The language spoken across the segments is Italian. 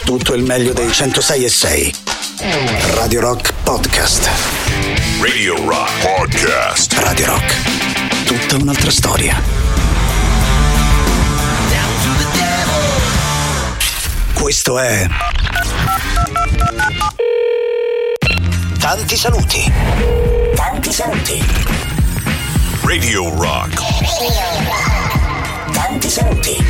tutto il meglio dei 106.6. Radio Rock Podcast. Radio Rock Podcast. Radio Rock. Tutta un'altra storia. Questo è Tanti saluti. Tanti saluti. Radio Rock. Tanti saluti.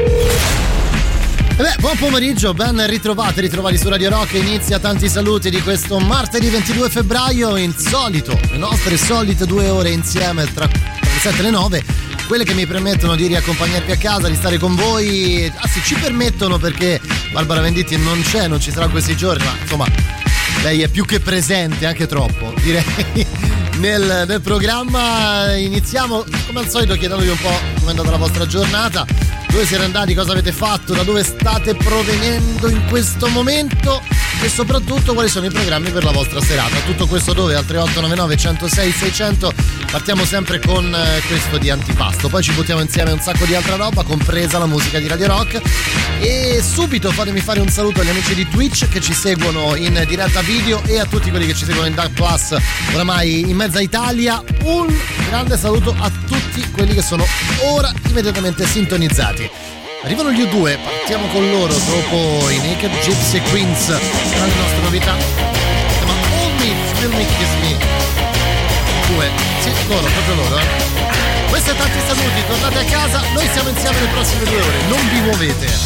Buon pomeriggio, ben ritrovati su Radio Rock. Inizia Tanti saluti di questo martedì 22 febbraio. Insolito, le nostre solite 2 ore insieme tra le 7 e le 9, quelle che mi permettono di riaccompagnarvi a casa, di stare con voi. Anzi, ci permettono, perché Barbara Venditti non ci sarà questi giorni, ma insomma lei è più che presente, anche troppo direi, nel programma. Iniziamo come al solito chiedendovi un po' come è andata la vostra giornata, dove siete andati, cosa avete fatto, da dove state provenendo in questo momento e soprattutto quali sono i programmi per la vostra serata. Tutto questo dove? Al 3899 106 600. Partiamo sempre con questo di antipasto, poi ci buttiamo insieme un sacco di altra roba, compresa la musica di Radio Rock. E subito fatemi fare un saluto agli amici di Twitch che ci seguono in diretta video e a tutti quelli che ci seguono in Dark Plus oramai in mezza Italia. Un grande saluto a tutti quelli che sono ora immediatamente sintonizzati. Arrivano gli U2, partiamo con loro dopo i Naked Gypsy Queens. Saranno le nostre novità. Ma Hold Me, Still Me, Kiss Me. Sì, loro, proprio loro. Questi e tanti saluti, tornate a casa, noi siamo insieme le prossime 2 ore, non vi muovete.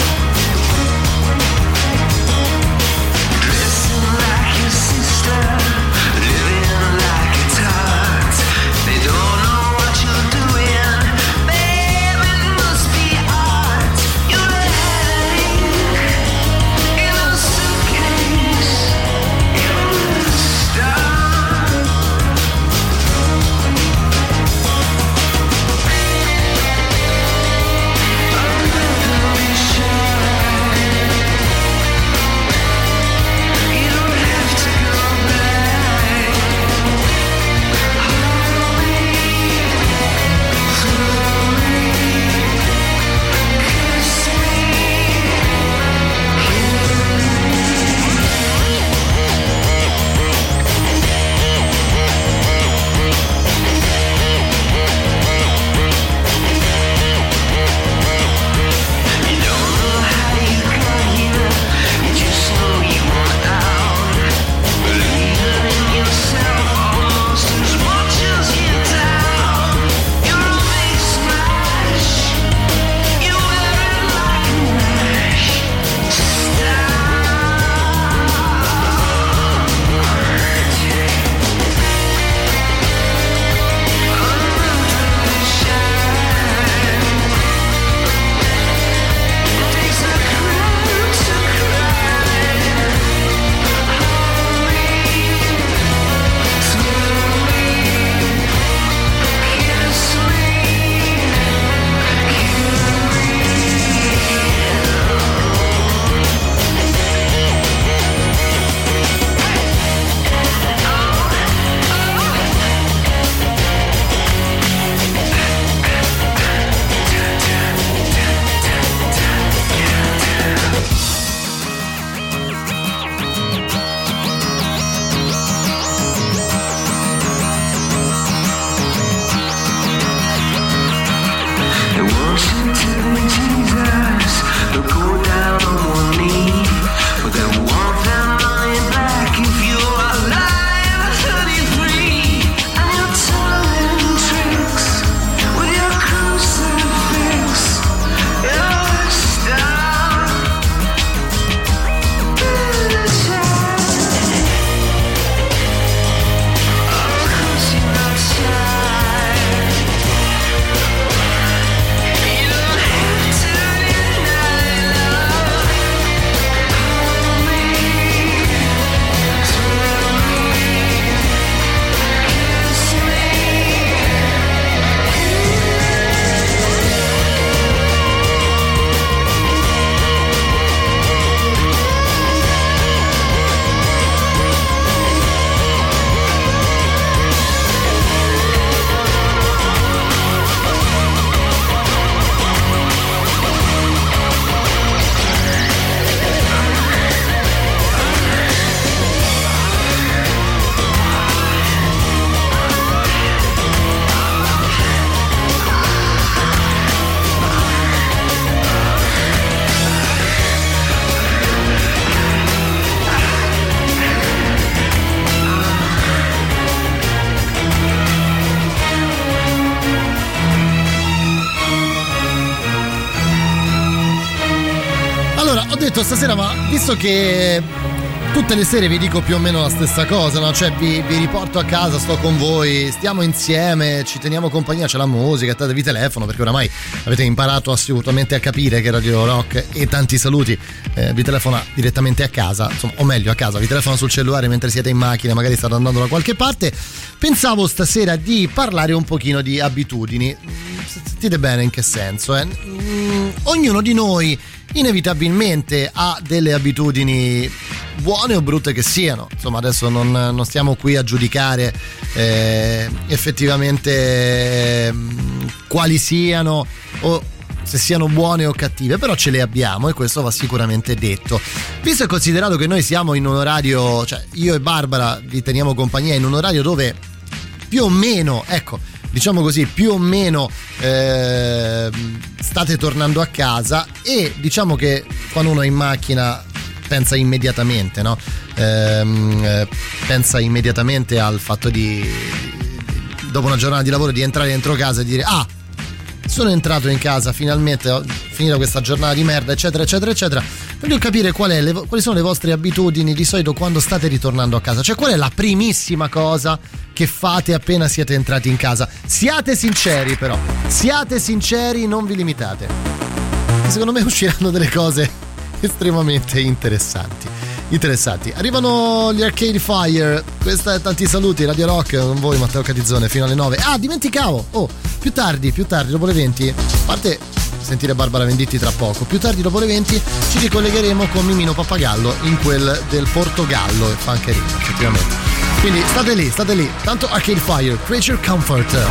Dressing like your sister. detto stasera, ma visto che tutte le sere vi dico più o meno la stessa cosa, no? Cioè vi riporto a casa, sto con voi, stiamo insieme, ci teniamo compagnia, c'è la musica, vi telefono, perché oramai avete imparato assolutamente a capire che Radio Rock, e tanti saluti, vi telefona direttamente a casa, insomma, o meglio a casa, vi telefona sul cellulare mentre siete in macchina, magari state andando da qualche parte. Pensavo stasera di parlare un pochino di abitudini. Sentite bene in che senso, ognuno di noi inevitabilmente ha delle abitudini, buone o brutte che siano, insomma adesso non stiamo qui a giudicare effettivamente quali siano o se siano buone o cattive, però ce le abbiamo e questo va sicuramente detto. Visto e considerato che noi siamo in un orario, cioè io e Barbara vi teniamo compagnia in un orario dove più o meno, ecco, diciamo così, più o meno state tornando a casa, e diciamo che quando uno è in macchina pensa immediatamente, no? Pensa immediatamente al fatto di dopo una giornata di lavoro di entrare dentro casa e dire sono entrato in casa, finalmente ho finito questa giornata di merda, eccetera eccetera eccetera. Voglio capire quali sono le vostre abitudini di solito quando state ritornando a casa, cioè qual è la primissima cosa che fate appena siete entrati in casa. Siate sinceri, però siate sinceri, non vi limitate, secondo me usciranno delle cose estremamente interessanti. Arrivano gli Arcade Fire, questa è Tanti Saluti, Radio Rock con voi, Matteo Catizzone, fino alle 9. Dimenticavo, più tardi dopo le 20, a parte sentire Barbara Venditti tra poco, più tardi dopo le 20 ci ricollegheremo con Mimino Pappagallo in quel del Portogallo, e fa anche rima effettivamente, quindi state lì, tanto Arcade Fire, Creature Comfort.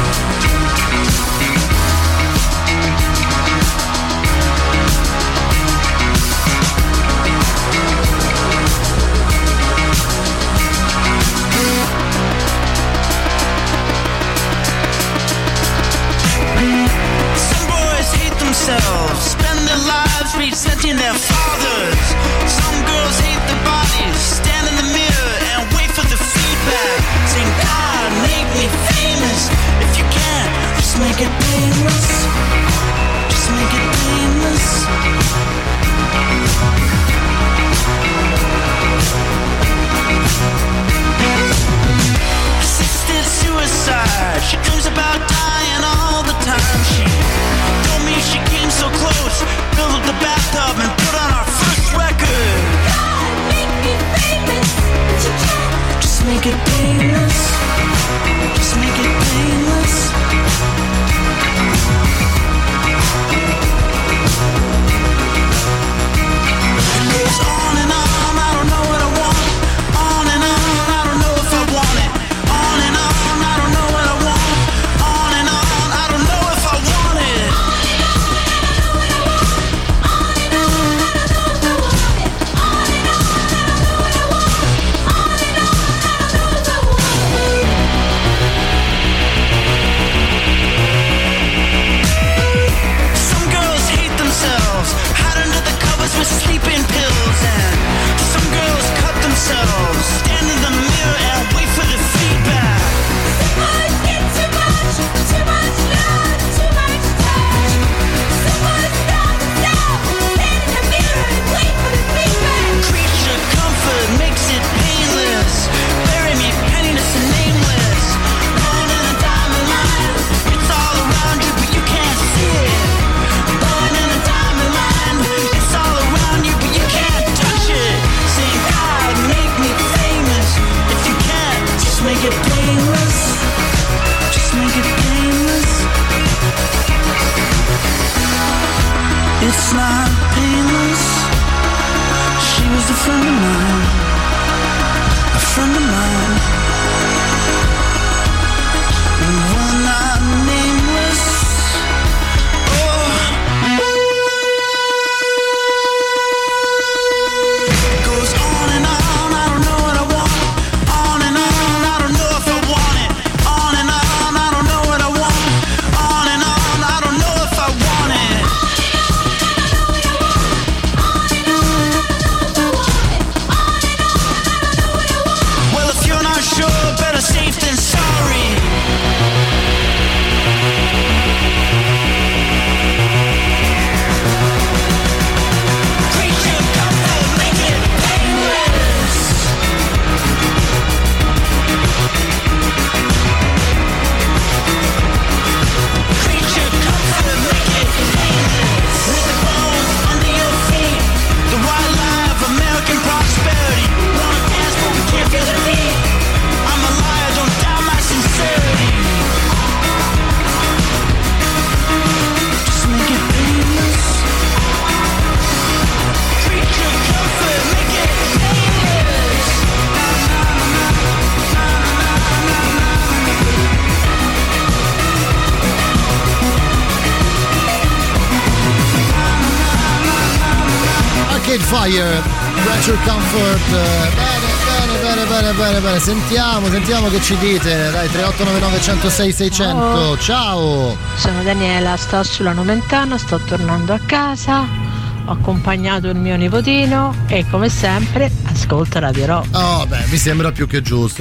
Spend their lives resenting their fathers. Some girls hate their bodies, stand in the mirror and wait for the feedback, saying God, make me famous. If you can't, just make it painless. Just make it painless. Assisted suicide, she dreams about dying all the time. She told me she came so close, filled up the bathtub and put on our first record. God, make me famous, but you can't. Just make it painless. Just make it painless. It goes on and on, I don't know what I want. On and on, I don't know if I want it. On and on, I don't know what I want. On and on, I don't know if I want it. On and on, I don't know if I want it. On and on, I don't know if I want it. On and on, I don't know if I Fire, Pressure Comfort. Bene. Sentiamo che ci dite. Dai, 3899 106 600. Ciao. Sono Daniela, sto sulla Nomentana, sto tornando a casa. Ho accompagnato il mio nipotino e come sempre ascolta Radio Rock. Oh, beh, mi sembra più che giusto.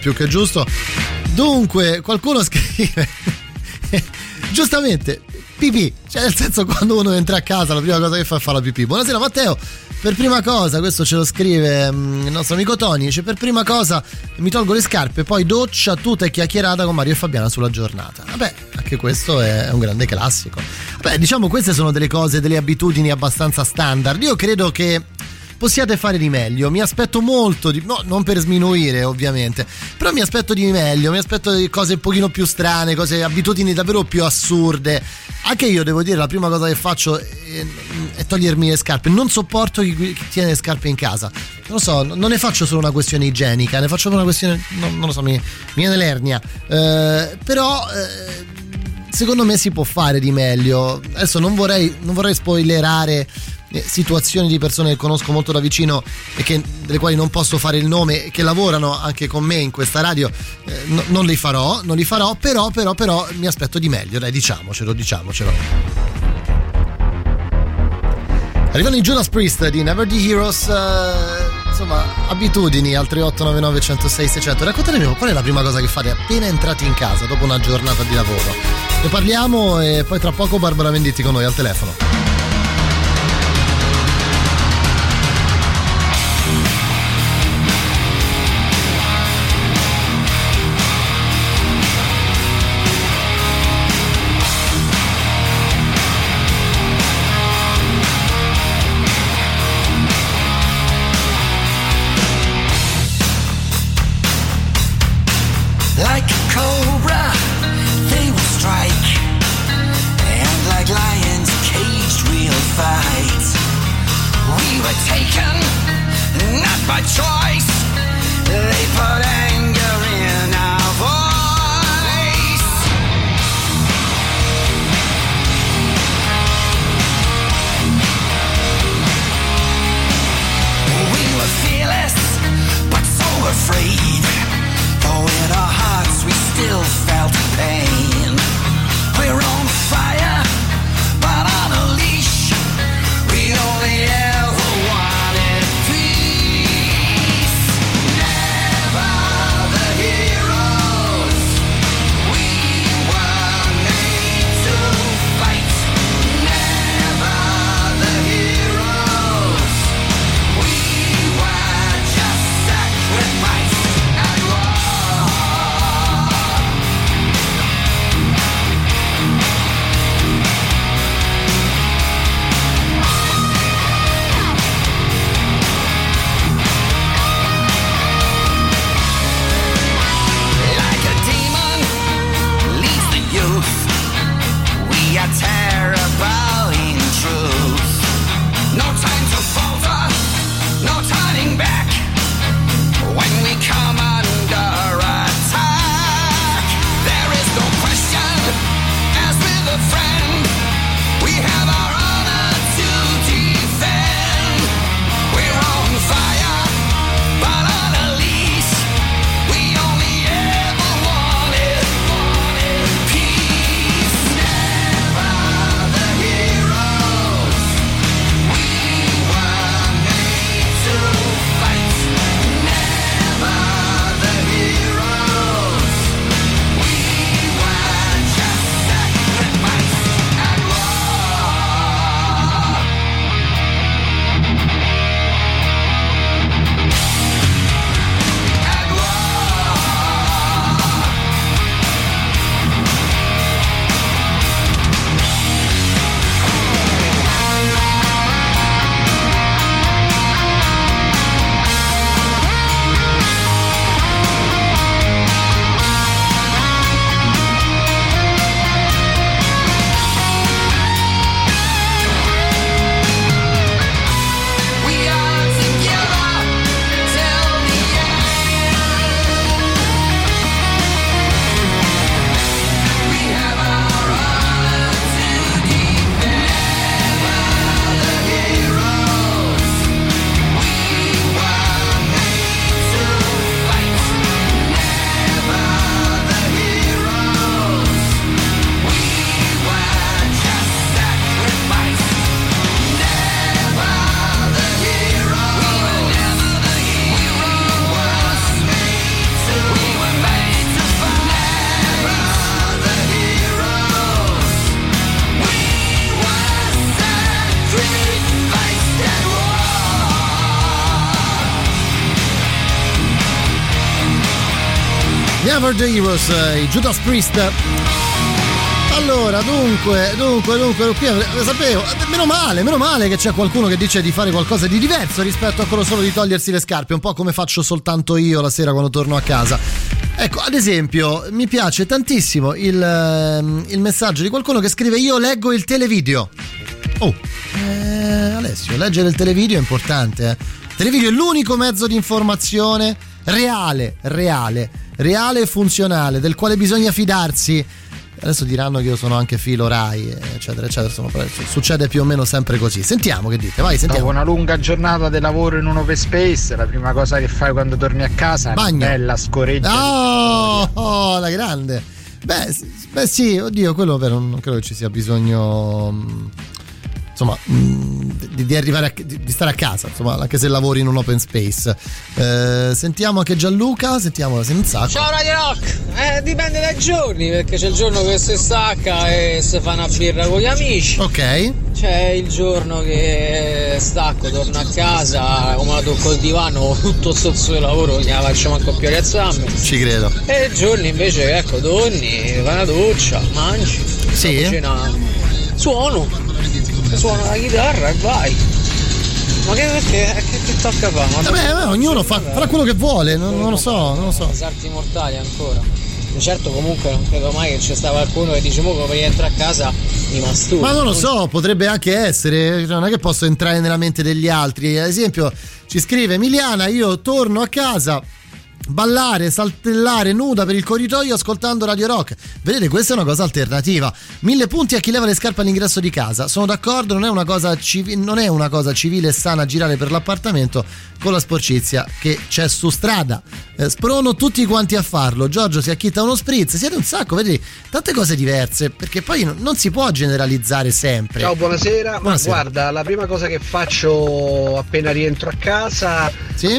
Dunque, qualcuno scrive giustamente pipì, cioè nel senso, quando uno entra a casa la prima cosa che fa la pipì. Buonasera Matteo, per prima cosa, questo ce lo scrive il nostro amico Tony, dice: per prima cosa mi tolgo le scarpe, poi doccia, tuta e chiacchierata con Mario e Fabiana sulla giornata. Vabbè, anche questo è un grande classico. Vabbè, diciamo, queste sono delle cose, delle abitudini abbastanza standard. Io credo che possiate fare di meglio, mi aspetto molto di, no, non per sminuire ovviamente, però mi aspetto di meglio, mi aspetto di cose un pochino più strane, cose, abitudini davvero più assurde. Anche io devo dire, la prima cosa che faccio è togliermi le scarpe. Non sopporto chi tiene le scarpe in casa, non lo so, non ne faccio solo una questione igienica, ne faccio una questione, non lo so, mi viene l'ernia, però secondo me si può fare di meglio. Adesso non vorrei spoilerare situazioni di persone che conosco molto da vicino e delle quali non posso fare il nome, che lavorano anche con me in questa radio, non li farò, però mi aspetto di meglio, dai, diciamocelo. Arrivano i Judas Priest di Never the Heroes. Insomma, abitudini al 3899 106 600. Raccontatemi qual è la prima cosa che fate appena entrati in casa dopo una giornata di lavoro. Ne parliamo e poi tra poco Barbara Venditti con noi al telefono. Like a cobra, they will strike, and like lions caged we'll fight. We were taken, not by choice, they put anger in our voice. We were fearless, but so afraid. Though in our hearts we still felt pain. We're on fire, but on a leash. We only ever wanted peace. Never Never the Heroes, i Judas Priest. Allora, dunque, qui sapevo, meno male che c'è qualcuno che dice di fare qualcosa di diverso rispetto a quello solo di togliersi le scarpe, un po' come faccio soltanto io la sera quando torno a casa. Ecco, ad esempio, mi piace tantissimo il messaggio di qualcuno che scrive: io leggo il televideo. Alessio, leggere il televideo è importante, eh? Il televideo è l'unico mezzo di informazione reale e funzionale, del quale bisogna fidarsi. Adesso diranno che io sono anche filo Rai, eccetera, succede più o meno sempre così. Sentiamo che dite, vai, sentiamo. Dopo una lunga giornata di lavoro in un open space, la prima cosa che fai quando torni a casa è una bella scoreggia. Oh, la grande. Beh sì, oddio, quello però non credo che ci sia bisogno, insomma, di arrivare di stare a casa, insomma, anche se lavori in un open space. Sentiamo anche Gianluca, sentiamo un sacco. Ciao Radio Rock, dipende dai giorni, perché c'è il giorno che si stacca e si fa una birra con gli amici. Ok. C'è il giorno che stacco, torno a casa, come la tocco il divano, tutto sozzo di lavoro, non la faccio manco più rialzarmi. Ci credo. E il giorno invece, ecco, torni, fai una doccia, mangi, sì, cena, suono la chitarra e vai. Ma che tocca fare? Vabbè, ognuno fa quello che vuole, non lo so. Sarti mortali ancora. Certo, comunque non credo mai che c'è sta qualcuno che dice: mo come rientro a casa mi masturbo. Ma non lo so, potrebbe anche essere, non è che posso entrare nella mente degli altri. Ad esempio ci scrive Emiliana: io torno a casa, ballare, saltellare nuda per il corridoio ascoltando Radio Rock. Vedete, questa è una cosa alternativa. 1000 punti a chi leva le scarpe all'ingresso di casa. Sono d'accordo, non è una cosa civile e sana girare per l'appartamento con la sporcizia che c'è su strada. Sprono tutti quanti a farlo. Giorgio si acchitta uno spritz. Siete un sacco, vedi, tante cose diverse, perché poi non si può generalizzare sempre. Ciao, buonasera. Ma guarda, la prima cosa che faccio appena rientro a casa, sì?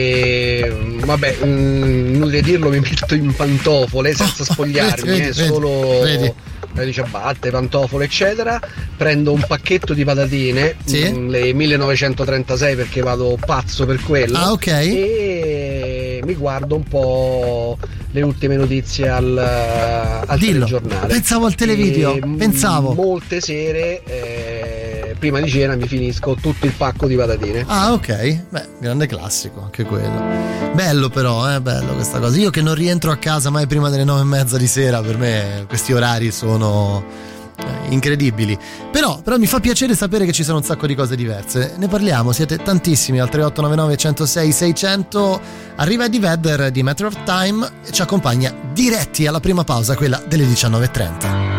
Vabbè, inutile dirlo, mi metto in pantofole senza spogliarmi, solo di ciabatte, pantofole eccetera, prendo un pacchetto di patatine, sì? Le 1936 perché vado pazzo per quello. Ah, ok. E mi guardo un po' le ultime notizie al telegiornale. Pensavo al televideo, pensavo. Molte sere prima di cena mi finisco tutto il pacco di patatine. Ah, ok, beh, grande classico anche quello. Bello però, bello questa cosa. Io che non rientro a casa mai prima delle 9:30 di sera, per me questi orari sono incredibili. Però mi fa piacere sapere che ci sono un sacco di cose diverse. Ne parliamo, siete tantissimi al 3899 106 600. Arriva Eddie Vedder di Matter of Time e ci accompagna diretti alla prima pausa, quella delle 19:30.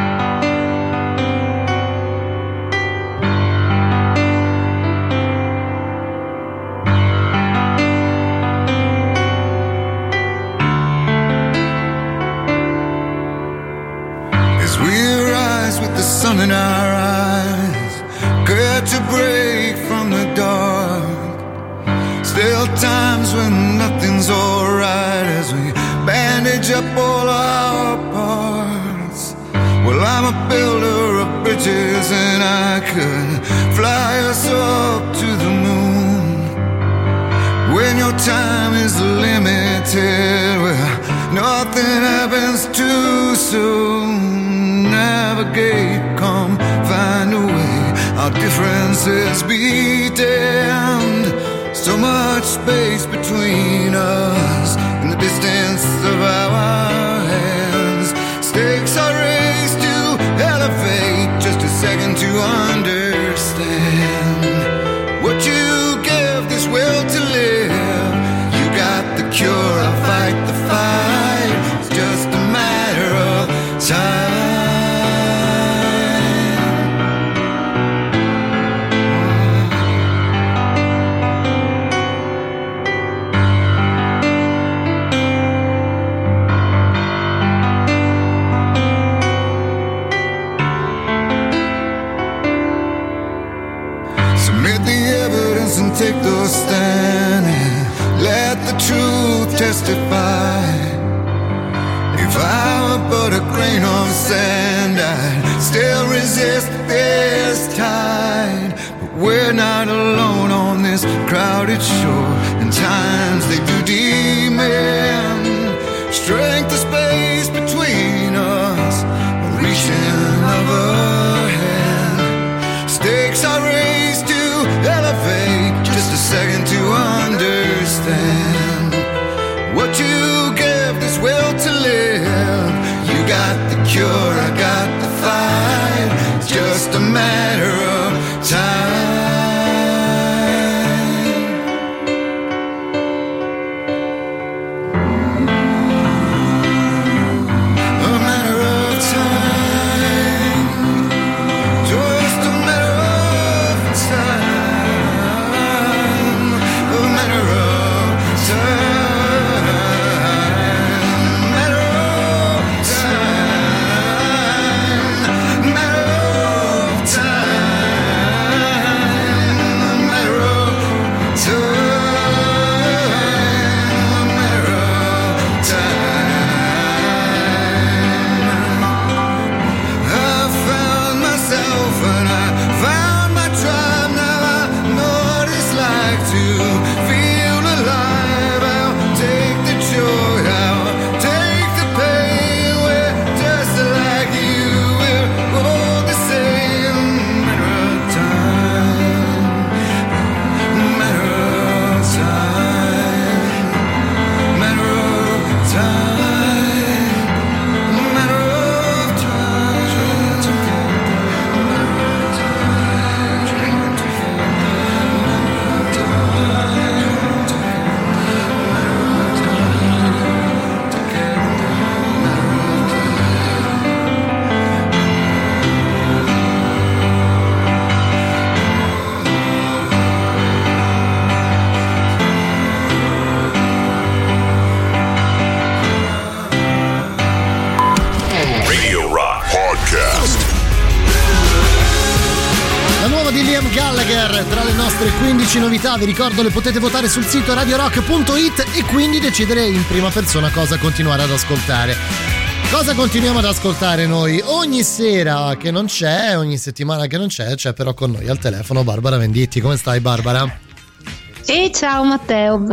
Sun in our eyes, good to break from the dark. Still times when nothing's alright as we bandage up all our parts. Well, I'm a builder of bridges and I could fly us up to the moon. When your time is limited, well, nothing happens too soon. Navigate, come find a way. Our differences be damned. So much space between us and the distance of our hands. Stakes are raised to elevate. Just a second to understand what you give this will to live. You got the cure, I'll fight the fight. It's just a matter of time. Take those stand and let the truth testify. If I were but a grain of sand, I'd still resist this tide. But we're not alone on this crowded shore, and times they do demand strength of space between us, reaching of a hand. Stakes are raised to elevate, just a second to understand. What you give this will to live. You got the cure, I got the fight. It's just a matter of time. Tra le nostre 15 novità, vi ricordo, le potete votare sul sito radiorock.it e quindi decidere in prima persona cosa continuare ad ascoltare. Cosa continuiamo ad ascoltare noi? Ogni sera che non c'è, ogni settimana che non c'è però con noi al telefono Barbara Venditti. Come stai, Barbara? Sì, ciao Matteo.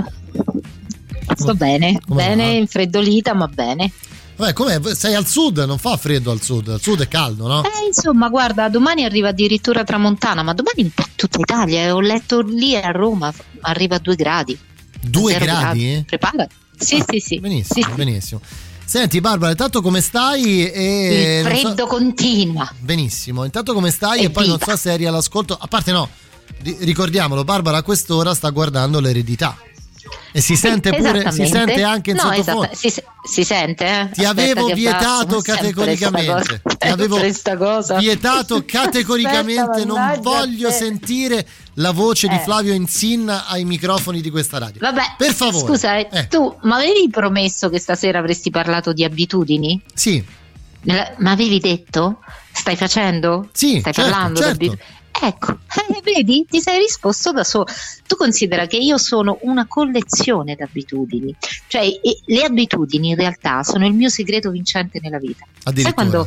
Sto bene, bene, infreddolita ma bene. Vabbè, com'è? Sei al sud, non fa freddo al sud è caldo, no? Insomma, guarda, domani arriva addirittura tramontana, ma domani un po' tutta Italia, ho letto lì a Roma, arriva a 2 gradi. 2 gradi? Preparati. Sì. Benissimo, sì. Benissimo. Senti Barbara, intanto come stai? Il freddo continua. Benissimo, intanto come stai? E poi non so se eri all'ascolto, a parte no, ricordiamolo, Barbara a quest'ora sta guardando l'Eredità. E si sente pure, si sente anche in sottofondo. Si sente, Ti avevo vietato categoricamente. Ti avevo vietato categoricamente. Non voglio sentire la voce di Flavio Insinna ai microfoni di questa radio. Vabbè, per favore. Scusa, tu mi avevi promesso che stasera avresti parlato di abitudini? Sì. Ma avevi detto? Stai facendo? Sì, stai parlando di abitudini? Ecco, vedi, ti sei risposto da solo. Tu considera che io sono una collezione di abitudini, cioè le abitudini in realtà sono il mio segreto vincente nella vita. Sai quando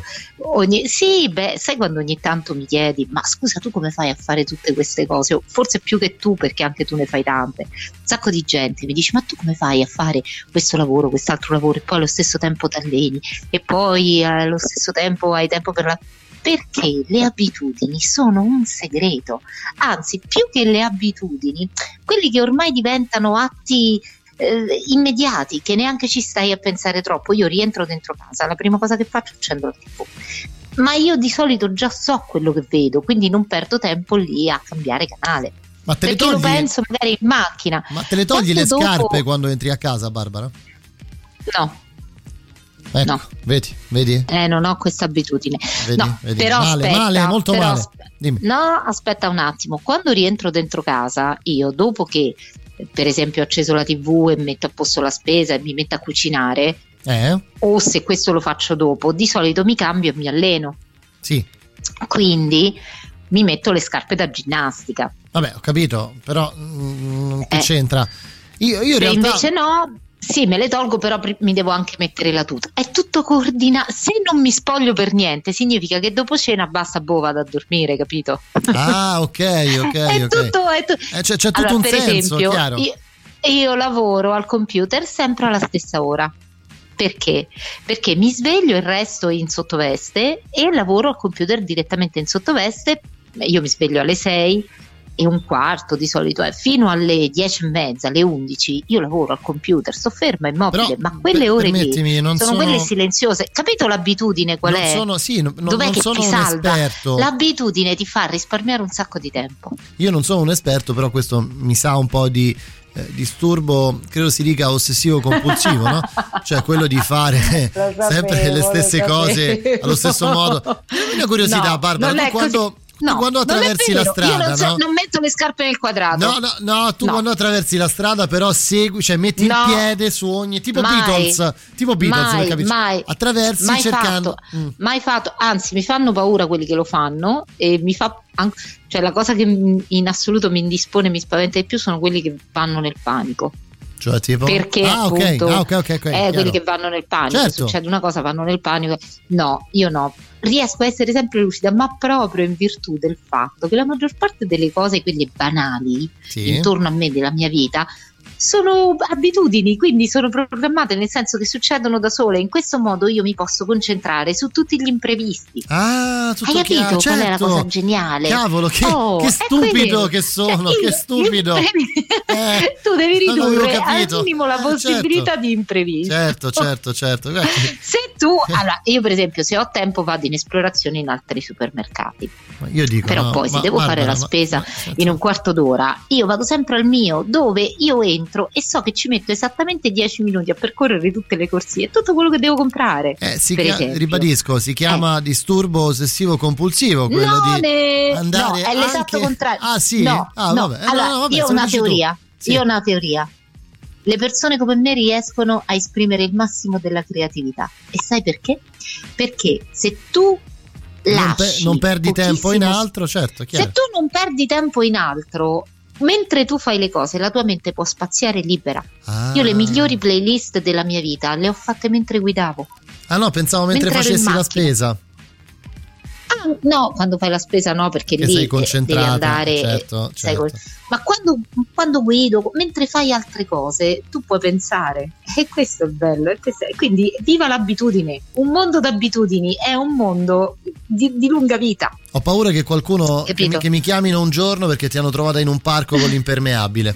ogni tanto mi chiedi, ma scusa, tu come fai a fare tutte queste cose? Forse più che tu, perché anche tu ne fai tante. Un sacco di gente mi dice, ma tu come fai a fare questo lavoro, quest'altro lavoro, e poi allo stesso tempo ti alleni, e poi allo stesso tempo hai tempo per la... Perché le abitudini sono un segreto, anzi più che le abitudini, quelli che ormai diventano atti immediati, che neanche ci stai a pensare troppo. Io rientro dentro casa, la prima cosa che faccio è accendo la TV, ma io di solito già so quello che vedo, quindi non perdo tempo lì a cambiare canale. Ma te perché le togli, lo penso magari in macchina. Ma te le togli le scarpe quando entri a casa, Barbara? No. Ecco, no. Vedi? Non ho questa abitudine. Vedi. Però male, molto male. Dimmi. No, aspetta un attimo. Quando rientro dentro casa, io dopo che per esempio ho acceso la TV e metto a posto la spesa e mi metto a cucinare, o se questo lo faccio dopo, di solito mi cambio e mi alleno. Sì. Quindi mi metto le scarpe da ginnastica. Vabbè, ho capito, però che c'entra? Io in realtà invece no. Sì, me le tolgo, però mi devo anche mettere la tuta. È tutto coordinato. Se non mi spoglio per niente, significa che dopo cena basta, vado a dormire, capito? Ah, ok. È tutto. C'è tutto un per senso, esempio, chiaro. Io lavoro al computer sempre alla stessa ora. Perché? Perché mi sveglio e resto in sottoveste e lavoro al computer direttamente in sottoveste. Io mi sveglio alle 6:15 di solito, fino alle 10:30, alle 11 io lavoro al computer, sto ferma immobile. Però, ma quelle ore lì sono quelle silenziose. Capito l'abitudine qual è? Dov'è che ti salva? Esperto. L'abitudine ti fa risparmiare un sacco di tempo. Io non sono un esperto, però questo mi sa un po' di disturbo, credo si dica ossessivo compulsivo, no? Cioè quello di fare sempre le stesse cose allo stesso modo. Una curiosità, Barbara, tu quando attraversi la strada, io non metto le scarpe nel quadrato. No, tu quando attraversi la strada però segui, cioè metti il piede su ogni tipo Beatles, mai attraversi cercando. Mai fatto, anzi mi fanno paura quelli che lo fanno e mi fa cioè la cosa che in assoluto mi indispone, mi spaventa di più sono quelli che vanno nel panico. Cioè tipo? Perché appunto quelli che vanno nel panico, certo. Succede una cosa, vanno nel panico. No, io no. Riesco a essere sempre lucida, ma proprio in virtù del fatto che la maggior parte delle cose, quelle banali, intorno a me, della mia vita, sono abitudini, quindi sono programmate, nel senso che succedono da sole. In questo modo io mi posso concentrare su tutti gli imprevisti. Hai capito qual è la cosa geniale? Cavolo, che stupido che sono, che stupido. Tu devi ridurre al minimo la possibilità di imprevisti. Certo. Se tu, allora, io per esempio, se ho tempo vado in esplorazione in altri supermercati. Io dico, però poi se devo fare la spesa in un quarto d'ora, io vado sempre al mio, dove io entro e so che ci metto esattamente 10 minuti a percorrere tutte le corsie, tutto quello che devo comprare. Ribadisco, si chiama disturbo ossessivo compulsivo, quello di andare è l'esatto contrario. Vabbè. Allora, io ho una teoria. Io ho una teoria. Le persone come me riescono a esprimere il massimo della creatività. E sai perché? Perché se tu non perdi tempo in altro, certo, chiaro. Se tu non perdi tempo in altro, mentre tu fai le cose, la tua mente può spaziare libera. Io le migliori playlist della mia vita le ho fatte mentre guidavo. No, pensavo mentre facessi la spesa. No, quando fai la spesa no, perché che lì sei concentrata, devi andare. Certo. Ma quando guido, mentre fai altre cose, tu puoi pensare. E questo è bello. Quindi viva l'abitudine. Un mondo d'abitudini è un mondo di lunga vita. Ho paura che qualcuno che mi chiamino un giorno perché ti hanno trovata in un parco con l'impermeabile.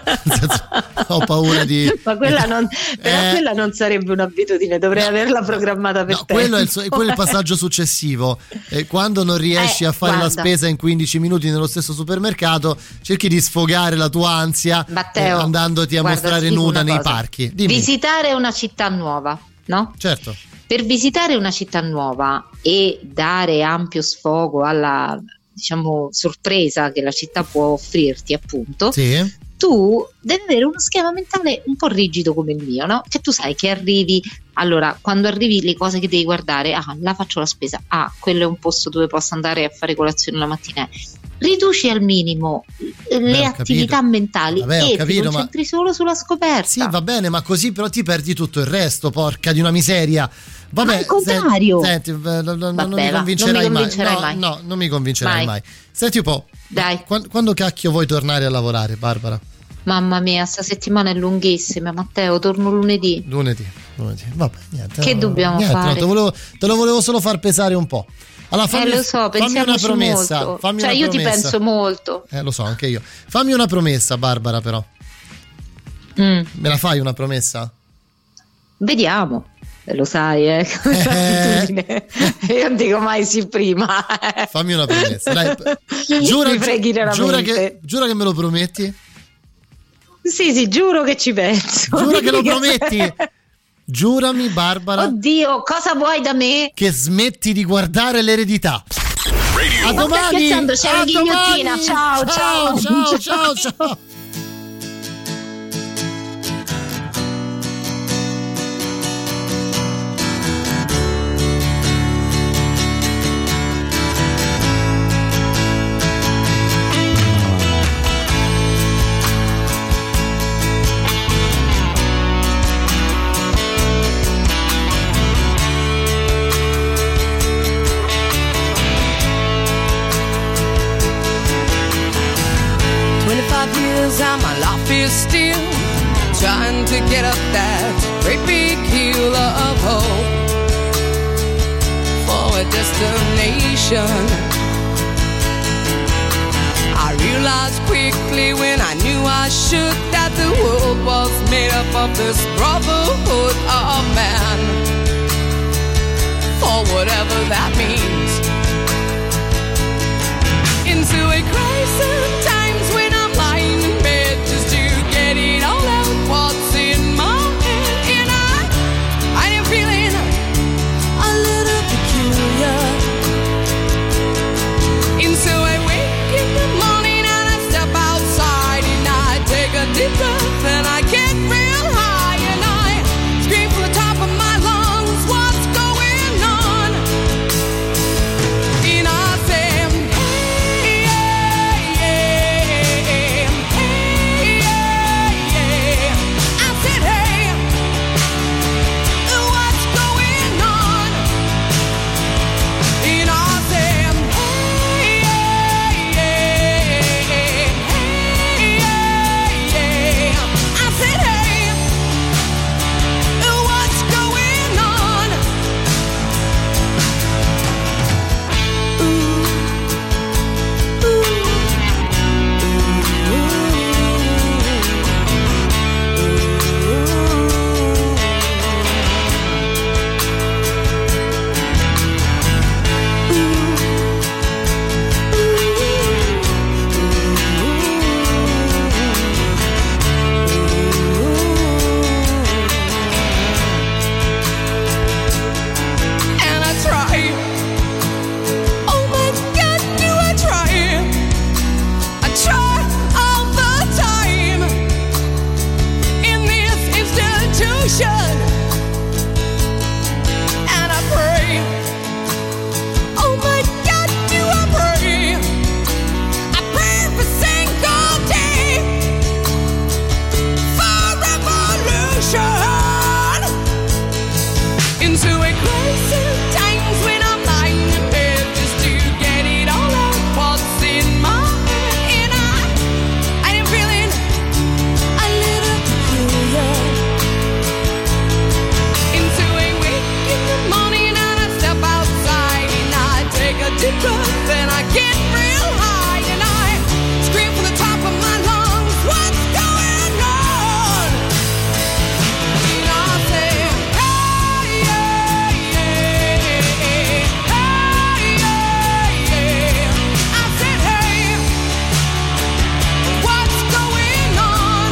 Ho paura di. Ma quella non sarebbe un'abitudine, dovrei averla programmata per te. Quello è il passaggio successivo. Quando non riesci a fare la spesa in 15 minuti nello stesso supermercato, cerchi di sfogare la tua ansia, Matteo, andandoti a mostrare nuda nei parchi. Dimmi. Visitare una città nuova, no? Certo. Per visitare una città nuova e dare ampio sfogo alla, sorpresa che la città può offrirti, appunto, tu devi avere uno schema mentale un po' rigido come il mio, no? Che tu sai che arrivi, allora, quando arrivi le cose che devi guardare, là faccio la spesa, quello è un posto dove posso andare a fare colazione la mattina. Riduci al minimo le attività mentali e ti concentri solo sulla scoperta. Sì, va bene, ma così però ti perdi tutto il resto, porca di una miseria. Vabbè, ma al contrario. Senti, non mi convincerai mai. No, non mi convincerai mai. Senti un po'. Dai. Quando cacchio vuoi tornare a lavorare, Barbara? Mamma mia, sta settimana è lunghissima, Matteo, torno lunedì. Vabbè, niente. Che dobbiamo fare? Te lo volevo solo far pesare un po'. Allora, lo so, fammi una promessa. Molto. Io ti penso molto. Lo so, anche io. Fammi una promessa, Barbara, però. Me la fai una promessa? Vediamo. Lo sai, io non dico mai sì prima. Fammi una promessa, dai. Giura che me lo prometti? Sì, giuro che ci penso. Giura che lo prometti? Giurami, Barbara. Oddio, cosa vuoi da me? Che smetti di guardare l'eredità. Radio. A domani. C'è la ghigliottina. Ciao. 25 years and my life is still trying to get up that great big hill of hope for a destination. I realized quickly when I knew I should that the world was made up of this brotherhood of man, for whatever that means. Into a crisis times when I'm lying in bed just to get it all out what's in my head, and I am feeling a little peculiar. And so I wake in the morning and I step outside and I take a deep breath and I get real high and I scream from the top of my lungs, what's going on? And I say, hey, yeah, yeah, hey, yeah, yeah. I said, hey, what's going on? And I say, hey, yeah, yeah, hey, yeah, yeah. I said, hey, what's going on? And I try. Oh my God, do I try? I try all the time in this institution, and I pray. Oh my God, do I pray? I pray every single day for revolution. Into a crisis times when I'm lying in bed just to get it all out what's in my head, and I am feeling a little peculiar. Into a wake in the morning and I step outside and I take a deep breath and I get real high and I scream from the top of my lungs, what's going on? And I say, hey, yeah, yeah, hey, yeah, yeah. I said, hey, what's going on?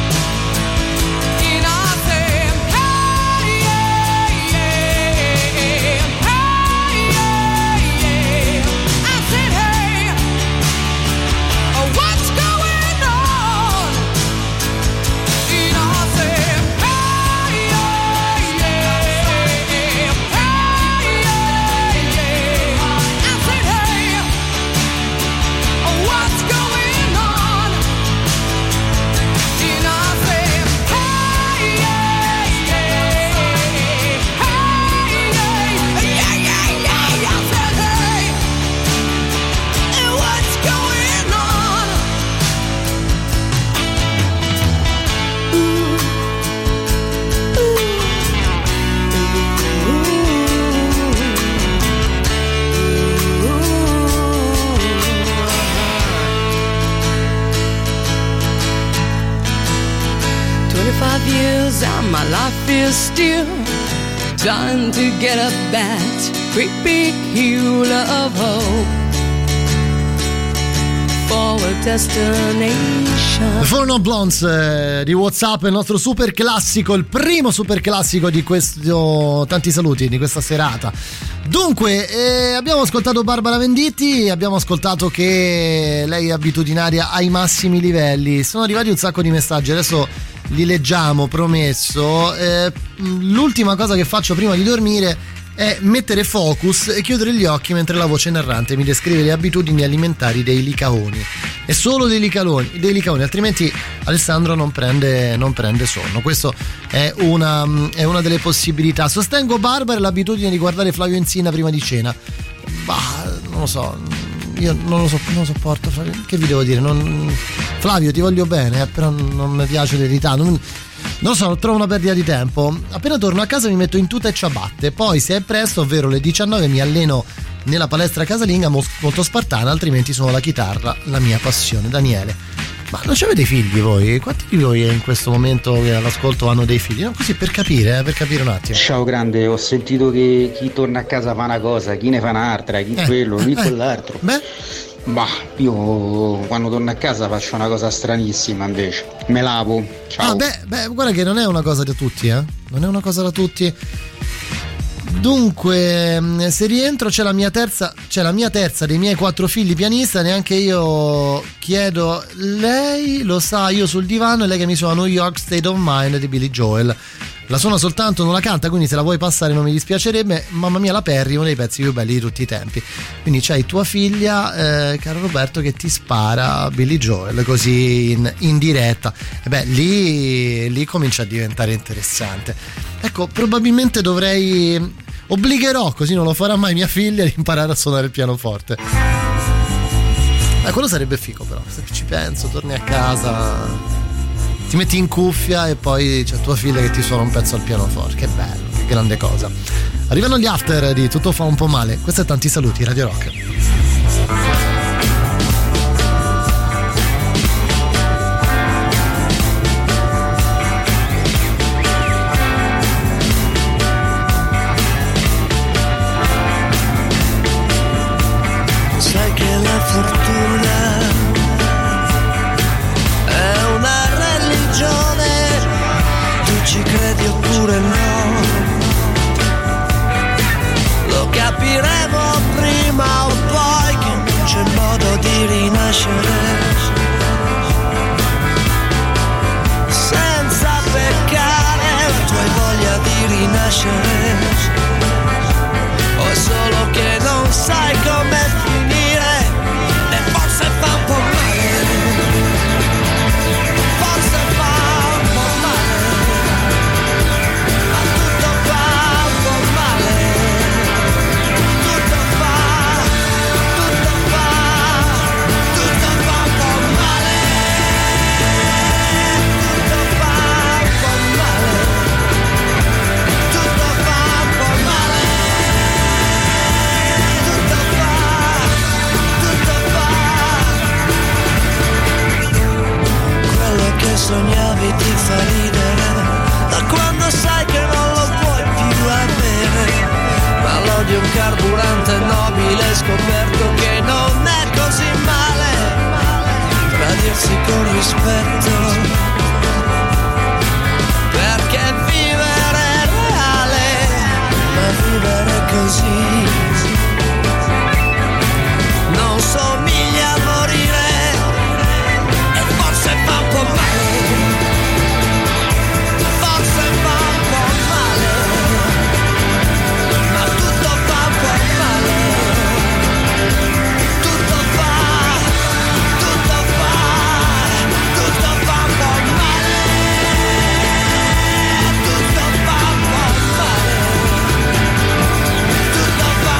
And I said, hey, yeah, yeah, hey, yeah, yeah. I said, hey, what's going on? And I said, hey, yeah, yeah, hey, yeah, yeah. I said, hey, what's going on? And I said, hey, yeah, yeah, hey, yeah, yeah, yeah. I said, hey, what's going on? "25 years and my life is still trying to get up that great big hill of hope for a destination." The Four Non Blondes di WhatsApp, il nostro super classico, il primo super classico di questo tanti saluti di questa serata. Dunque, abbiamo ascoltato Barbara Venditti, abbiamo ascoltato che lei è abitudinaria ai massimi livelli. Sono arrivati un sacco di messaggi, adesso li leggiamo, promesso. L'ultima cosa che faccio prima di dormire è mettere focus e chiudere gli occhi mentre la voce narrante mi descrive le abitudini alimentari dei licaoni. E solo dei licaoni, altrimenti Alessandro non prende sonno. Questo è una delle possibilità. Sostengo, Barbara, l'abitudine di guardare Flavio Enzina prima di cena. Bah, non lo so, io non lo sopporto, Flavio. Che vi devo dire? Flavio, ti voglio bene, però non mi piace l'eredità. Non lo so, trovo una perdita di tempo. Appena torno a casa mi metto in tuta e ciabatte, poi se è presto, ovvero le 19, mi alleno nella palestra casalinga molto spartana, altrimenti suono la chitarra, la mia passione. Daniele. Ma non avete figli voi? Quanti di voi in questo momento che all'ascolto hanno dei figli? No, così per capire un attimo. Ciao grande, ho sentito che chi torna a casa fa una cosa, chi ne fa un'altra, chi quello, chi quell'altro. Ma io quando torno a casa faccio una cosa stranissima invece. Me lavo. Ciao. Guarda che non è una cosa da tutti, Non è una cosa da tutti. Dunque, se rientro c'è la mia terza dei miei 4 figli pianista, neanche io chiedo, lei lo sa, io sul divano e lei che mi suona New York State of Mind di Billy Joel. La suona soltanto, non la canta, quindi se la vuoi passare non mi dispiacerebbe. Mamma mia la Perry, uno dei pezzi più belli di tutti i tempi. Quindi c'hai tua figlia, caro Roberto, che ti spara Billy Joel così in diretta. E lì comincia a diventare interessante. Ecco, probabilmente obbligherò, così non lo farà mai mia figlia, ad imparare a suonare il pianoforte. Quello sarebbe figo, però se ci penso, torni a casa, ti metti in cuffia e poi c'è tua figlia che ti suona un pezzo al pianoforte. Che bello, che grande cosa. Arrivano gli after di Tutto fa un po' male. Questo è Tanti saluti, Radio Rock. Sai che la fortuna è una religione, tu ci credi oppure no? Lo capiremo prima o poi che non c'è modo di rinascere senza peccare. Tu hai voglia di rinascere o è solo che non sai come finire e forse fa un po' male, forse fa un po' male, ma tutto fa un po' male, tutto fa un po' male, tutto fa un po' male, tutto fa un po' male. Che sognavi ti fa ridere da quando sai che non lo puoi più avere, ma l'odio è un carburante nobile, scoperto che non è così male tradirsi con rispetto, perché vivere è reale, ma vivere così non somiglia a morire. Forse fa un po' male, forse fa un po' male, ma tutto fa un po' male, tutto fa un po' male, tutto fa un po' male, tutto fa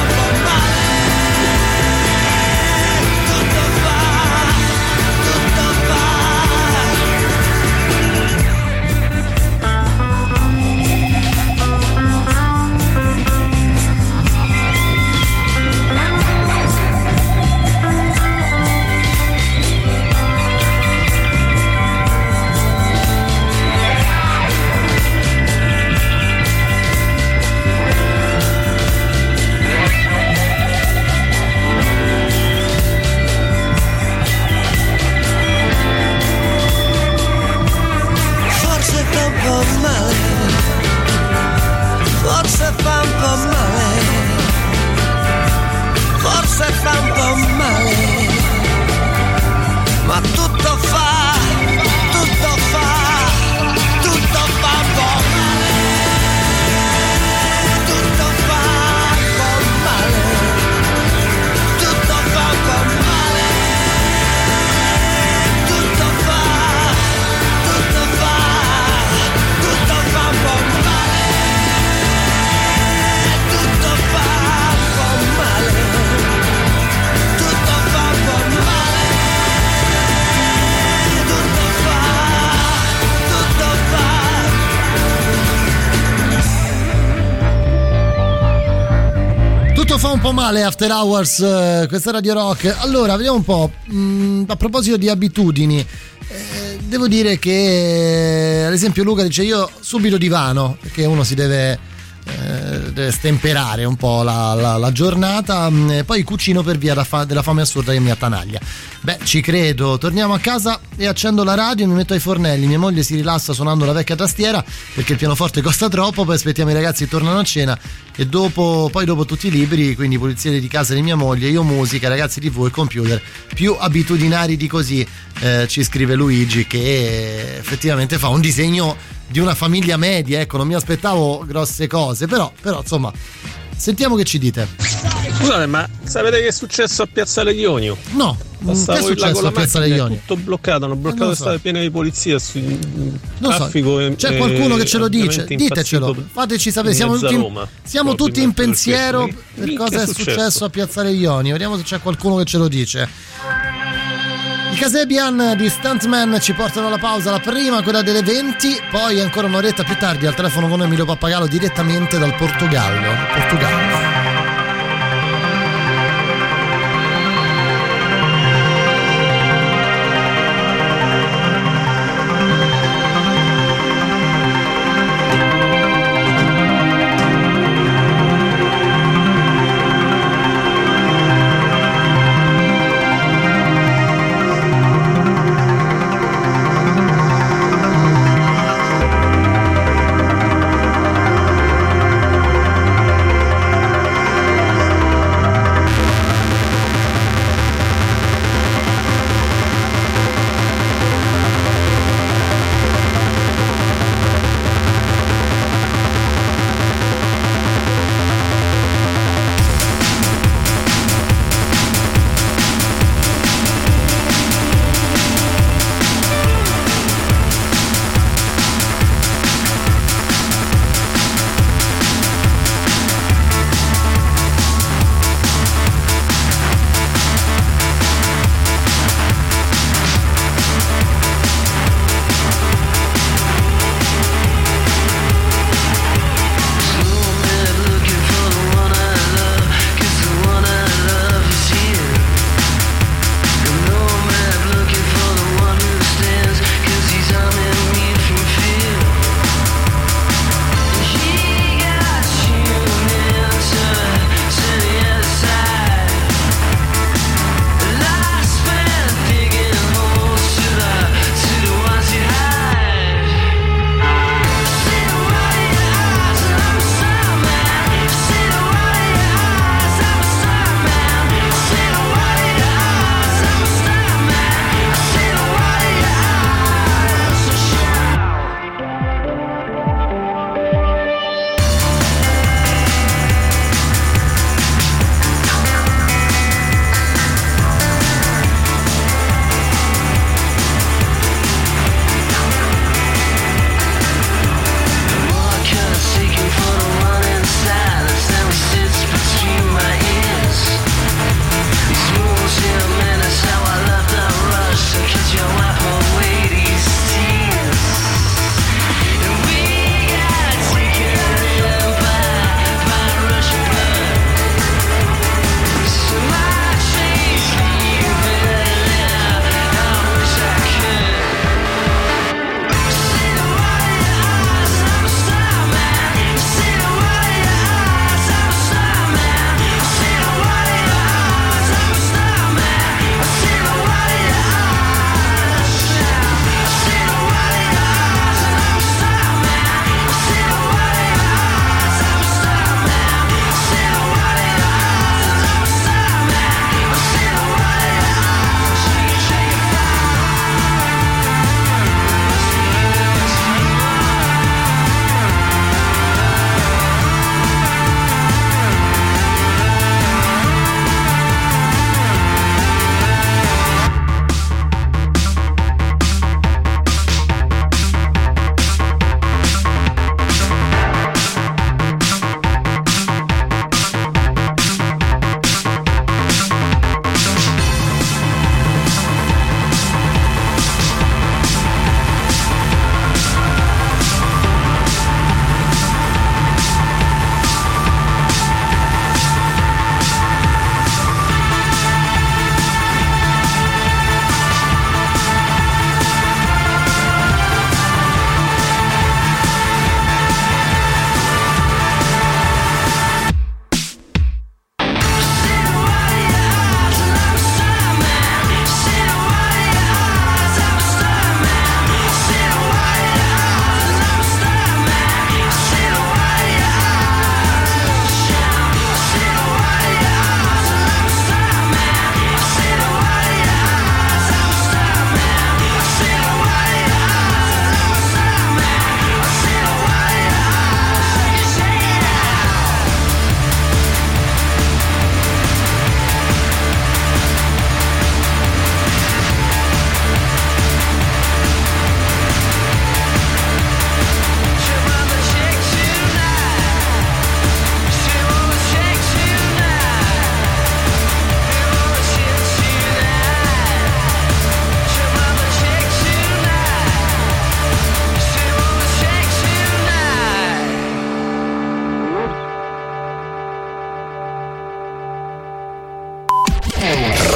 fa un po' male After Hours, questa Radio Rock. Allora, vediamo un po'. A proposito di abitudini, devo dire che ad esempio Luca dice io subito divano, perché uno si deve stemperare un po' la giornata, poi cucino per via della fame assurda che mi attanaglia. Beh, ci credo. Torniamo a casa e accendo la radio e mi metto ai fornelli. Mia moglie si rilassa suonando la vecchia tastiera perché il pianoforte costa troppo, poi aspettiamo i ragazzi che tornano a cena e dopo tutti i libri, quindi pulizia di casa di mia moglie, io musica, ragazzi TV e computer, più abitudinari di così. Ci scrive Luigi, che effettivamente fa un disegno di una famiglia media, ecco, non mi aspettavo grosse cose, però insomma, sentiamo che ci dite. Scusate, ma sapete che è successo a Piazzale Ionio? No, passavo che è successo a Piazzale Ionio? Tutto bloccato, hanno bloccato le strade piene di polizia, traffico. C'è qualcuno che ce lo dice? Ditecelo, fateci sapere, siamo tutti in pensiero per cosa è successo a Piazzale Ionio. Vediamo se c'è qualcuno che ce lo dice. I Kasabian di Stuntman ci portano alla pausa, la prima, quella delle 20, poi ancora un'oretta più tardi al telefono con Emilio Pappagallo direttamente dal Portogallo.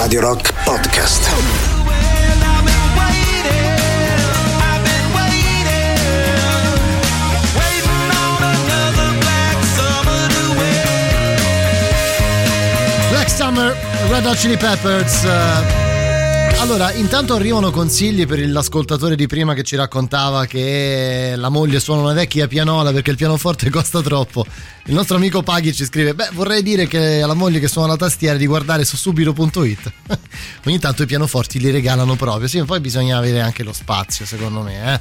Radio Rock Podcast. Black Summer, Red Hot Chili Peppers. Allora, intanto arrivano consigli per l'ascoltatore di prima che ci raccontava che la moglie suona una vecchia pianola perché il pianoforte costa troppo. Il nostro amico Paghi ci scrive: beh, vorrei dire che alla moglie che suona la tastiera di guardare su subito.it. Ogni tanto i pianoforti li regalano proprio. Sì, poi bisogna avere anche lo spazio, secondo me,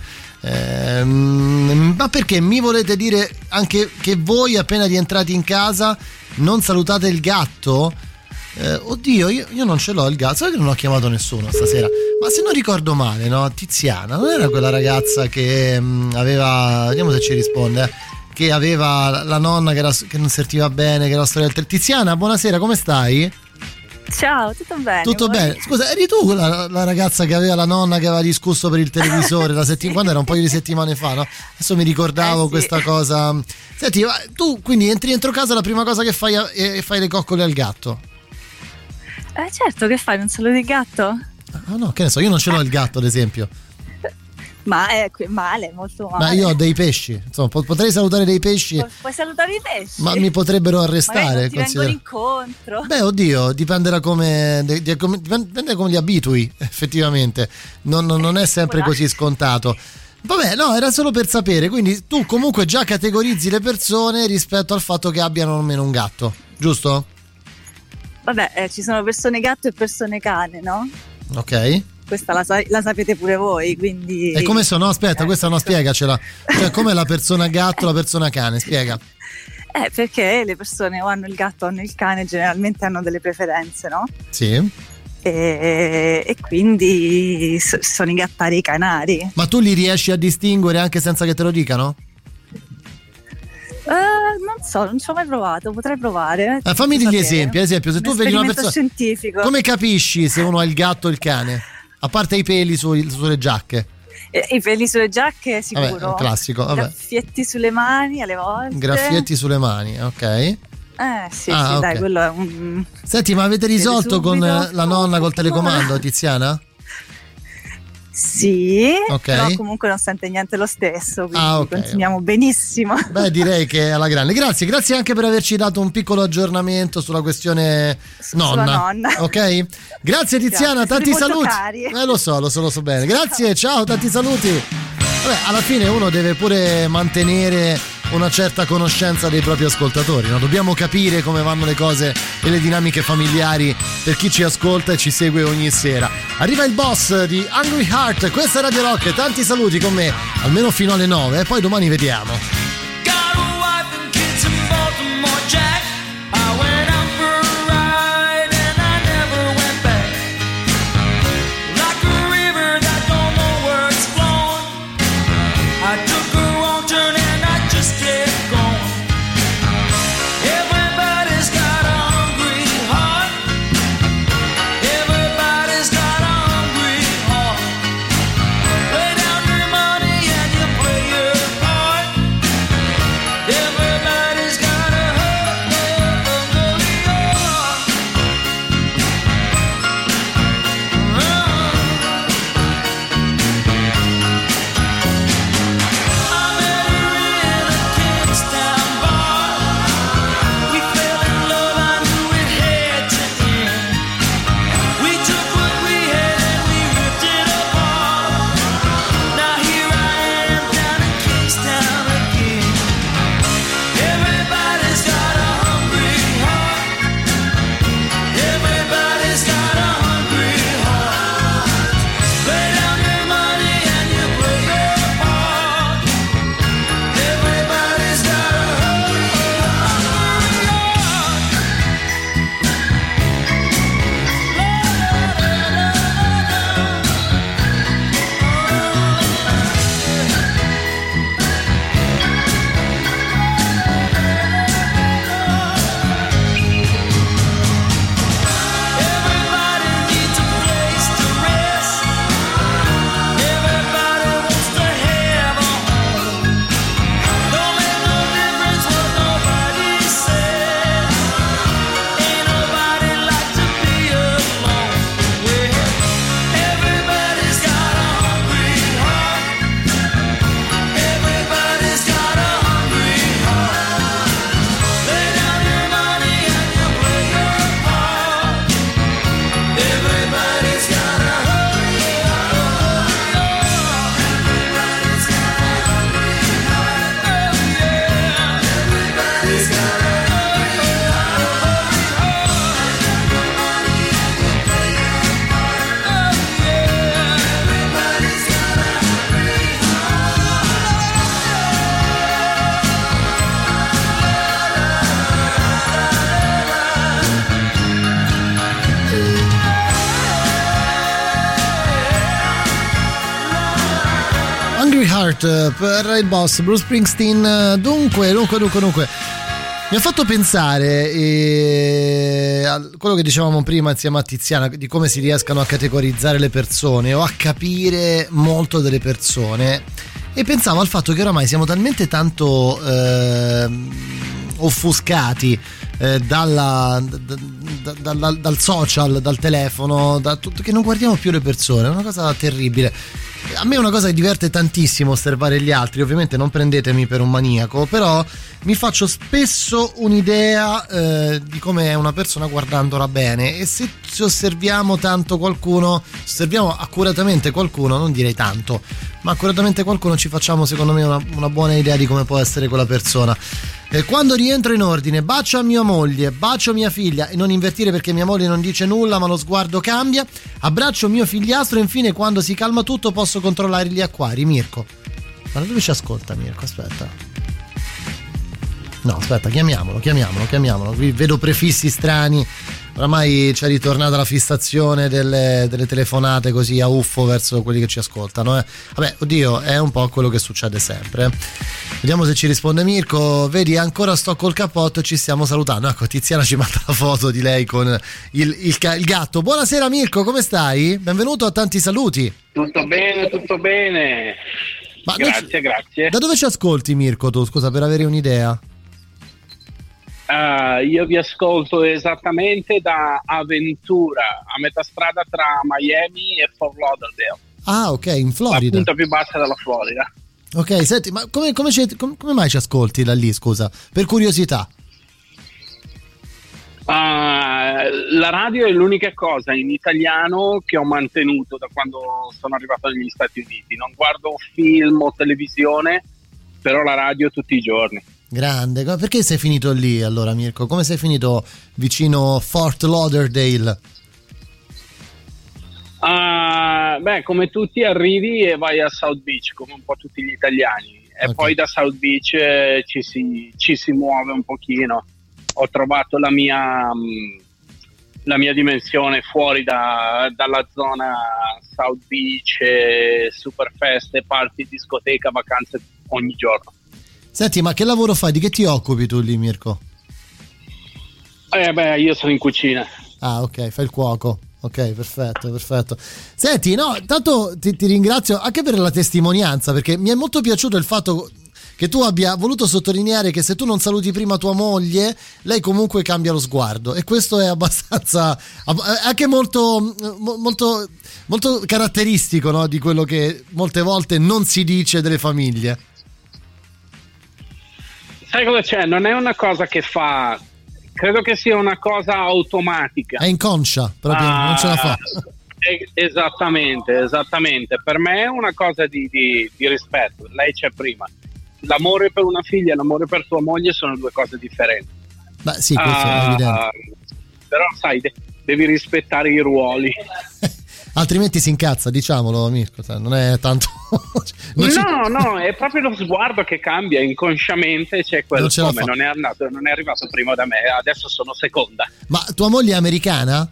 ma perché mi volete dire anche che voi appena rientrati in casa non salutate il gatto? Oddio, io non ce l'ho il gatto, sai che non ho chiamato nessuno stasera, ma se non ricordo male, no? Tiziana non era quella ragazza che aveva, vediamo se ci risponde, che aveva la nonna che non sentiva bene, che era la storia del Tiziana, buonasera, come stai? Ciao, tutto bene? Tutto bene. Scusa, eri tu la ragazza che aveva la nonna che aveva discusso per il televisore quando era un paio di settimane fa, no? Adesso mi ricordavo sì. Questa cosa. Senti, tu quindi entri dentro casa, la prima cosa che fai è fai le coccole al gatto? Certo, che fai? Non saluti il gatto? Ah no, che ne so, io non ce l'ho il gatto, ad esempio. Ma è male, molto male. Ma io ho dei pesci, insomma, potrei salutare dei pesci. Puoi salutare i pesci? Ma mi potrebbero arrestare. Magari non ti vengono incontro. Beh, oddio, dipende da come li abitui, effettivamente. Non è sempre così scontato. Vabbè, no, era solo per sapere. Quindi tu comunque già categorizzi le persone rispetto al fatto che abbiano almeno un gatto, giusto? Vabbè, ci sono persone gatto e persone cane, no? Ok. Questa la sapete pure voi, quindi... E come sono? Aspetta, questa no, spiegacela. Cioè, com'è la persona gatto, la persona cane? Spiega. Perché le persone o hanno il gatto o hanno il cane generalmente hanno delle preferenze, no? Sì. E quindi sono i gattari e i canari. Ma tu li riesci a distinguere anche senza che te lo dicano? Non so, non ci ho mai provato, potrei provare. Fammi degli esempi, ad esempio, se tu vedi una persona scientifico. Come capisci se uno ha il gatto o il cane? A parte i peli sulle giacche. I peli sulle giacche sicuro. Vabbè, un classico, vabbè. Graffietti sulle mani alle volte. Graffietti sulle mani, ok. Sì, okay. Dai, quello è un... Senti, ma avete risolto con la nonna col telecomando, Tiziana? Sì, okay. Però comunque non sente niente lo stesso, quindi okay. Continuiamo benissimo. Beh, direi che è alla grande. Grazie anche per averci dato un piccolo aggiornamento sulla questione nonna. Ok? Grazie Tiziana, tanti saluti. Lo so bene. Grazie, ciao, tanti saluti. Vabbè, alla fine uno deve pure mantenere una certa conoscenza dei propri ascoltatori, no? Dobbiamo capire come vanno le cose e le dinamiche familiari per chi ci ascolta e ci segue ogni sera. Arriva il boss di Hungry Heart, questa è Radio Rock, tanti saluti con me almeno fino alle 9 e poi domani vediamo. Heart per il boss Bruce Springsteen. Dunque mi ha fatto pensare a quello che dicevamo prima insieme a Tiziana, di come si riescano a categorizzare le persone o a capire molto delle persone, e pensavo al fatto che oramai siamo talmente tanto offuscati dal social, dal telefono, da tutto, che non guardiamo più le persone. È una cosa terribile. A me è una cosa che diverte tantissimo osservare gli altri. Ovviamente non prendetemi per un maniaco, però mi faccio spesso un'idea di come è una persona guardandola bene, e se osserviamo tanto qualcuno, osserviamo accuratamente qualcuno, non direi tanto, ma accuratamente qualcuno, ci facciamo secondo me una buona idea di come può essere quella persona. Quando rientro in ordine, bacio a mia moglie, bacio mia figlia, e non invertire perché mia moglie non dice nulla ma lo sguardo cambia, abbraccio mio figliastro, e infine quando si calma tutto posso controllare gli acquari. Mirko, ma dove ci ascolta Mirko? Aspetta, chiamiamolo. Qui vedo prefissi strani. Oramai c'è ritornata la fissazione delle telefonate così a uffo verso quelli che ci ascoltano. Vabbè, oddio, è un po' quello che succede sempre. Vediamo se ci risponde Mirko. Vedi, ancora sto col cappotto e ci stiamo salutando. Ecco, Tiziana ci manda la foto di lei con il gatto. Buonasera Mirko, come stai? Benvenuto a Tanti Saluti. Tutto bene. Ma grazie. Da dove ci ascolti Mirko tu, scusa, per avere un'idea? Io vi ascolto esattamente da Aventura, a metà strada tra Miami e Fort Lauderdale. Ah, ok, in Florida. La punta più bassa della Florida. Ok, senti, ma come mai ci ascolti da lì, scusa? Per curiosità. La radio è l'unica cosa in italiano che ho mantenuto da quando sono arrivato negli Stati Uniti. Non guardo film o televisione, però la radio tutti i giorni. Grande, perché sei finito lì allora Mirko? Come sei finito vicino Fort Lauderdale? Come tutti arrivi e vai a South Beach, come un po' tutti gli italiani, e okay. Poi da South Beach ci si muove un pochino. Ho trovato la mia dimensione fuori dalla zona South Beach, super feste, party, discoteca, vacanze ogni giorno. Senti, ma che lavoro fai? Di che ti occupi tu lì, Mirko? Io sono in cucina. Ah, ok, fai il cuoco. Ok, perfetto. Senti, no, tanto ti ringrazio anche per la testimonianza, perché mi è molto piaciuto il fatto che tu abbia voluto sottolineare che se tu non saluti prima tua moglie, lei comunque cambia lo sguardo, e questo è abbastanza, anche molto caratteristico, no, di quello che molte volte non si dice delle famiglie. Sai cosa c'è? Non è una cosa che fa, credo che sia una cosa automatica. È inconscia, proprio non ce la fa. Esattamente. Per me è una cosa di rispetto. Lei c'è prima. L'amore per una figlia e l'amore per tua moglie sono due cose differenti. Beh, sì, questo è evidente. Però sai, devi rispettare i ruoli. Altrimenti si incazza, diciamolo Mirko, non è tanto... No, è proprio lo sguardo che cambia inconsciamente, c'è quello come non è arrivato prima da me, adesso sono seconda. Ma tua moglie è americana?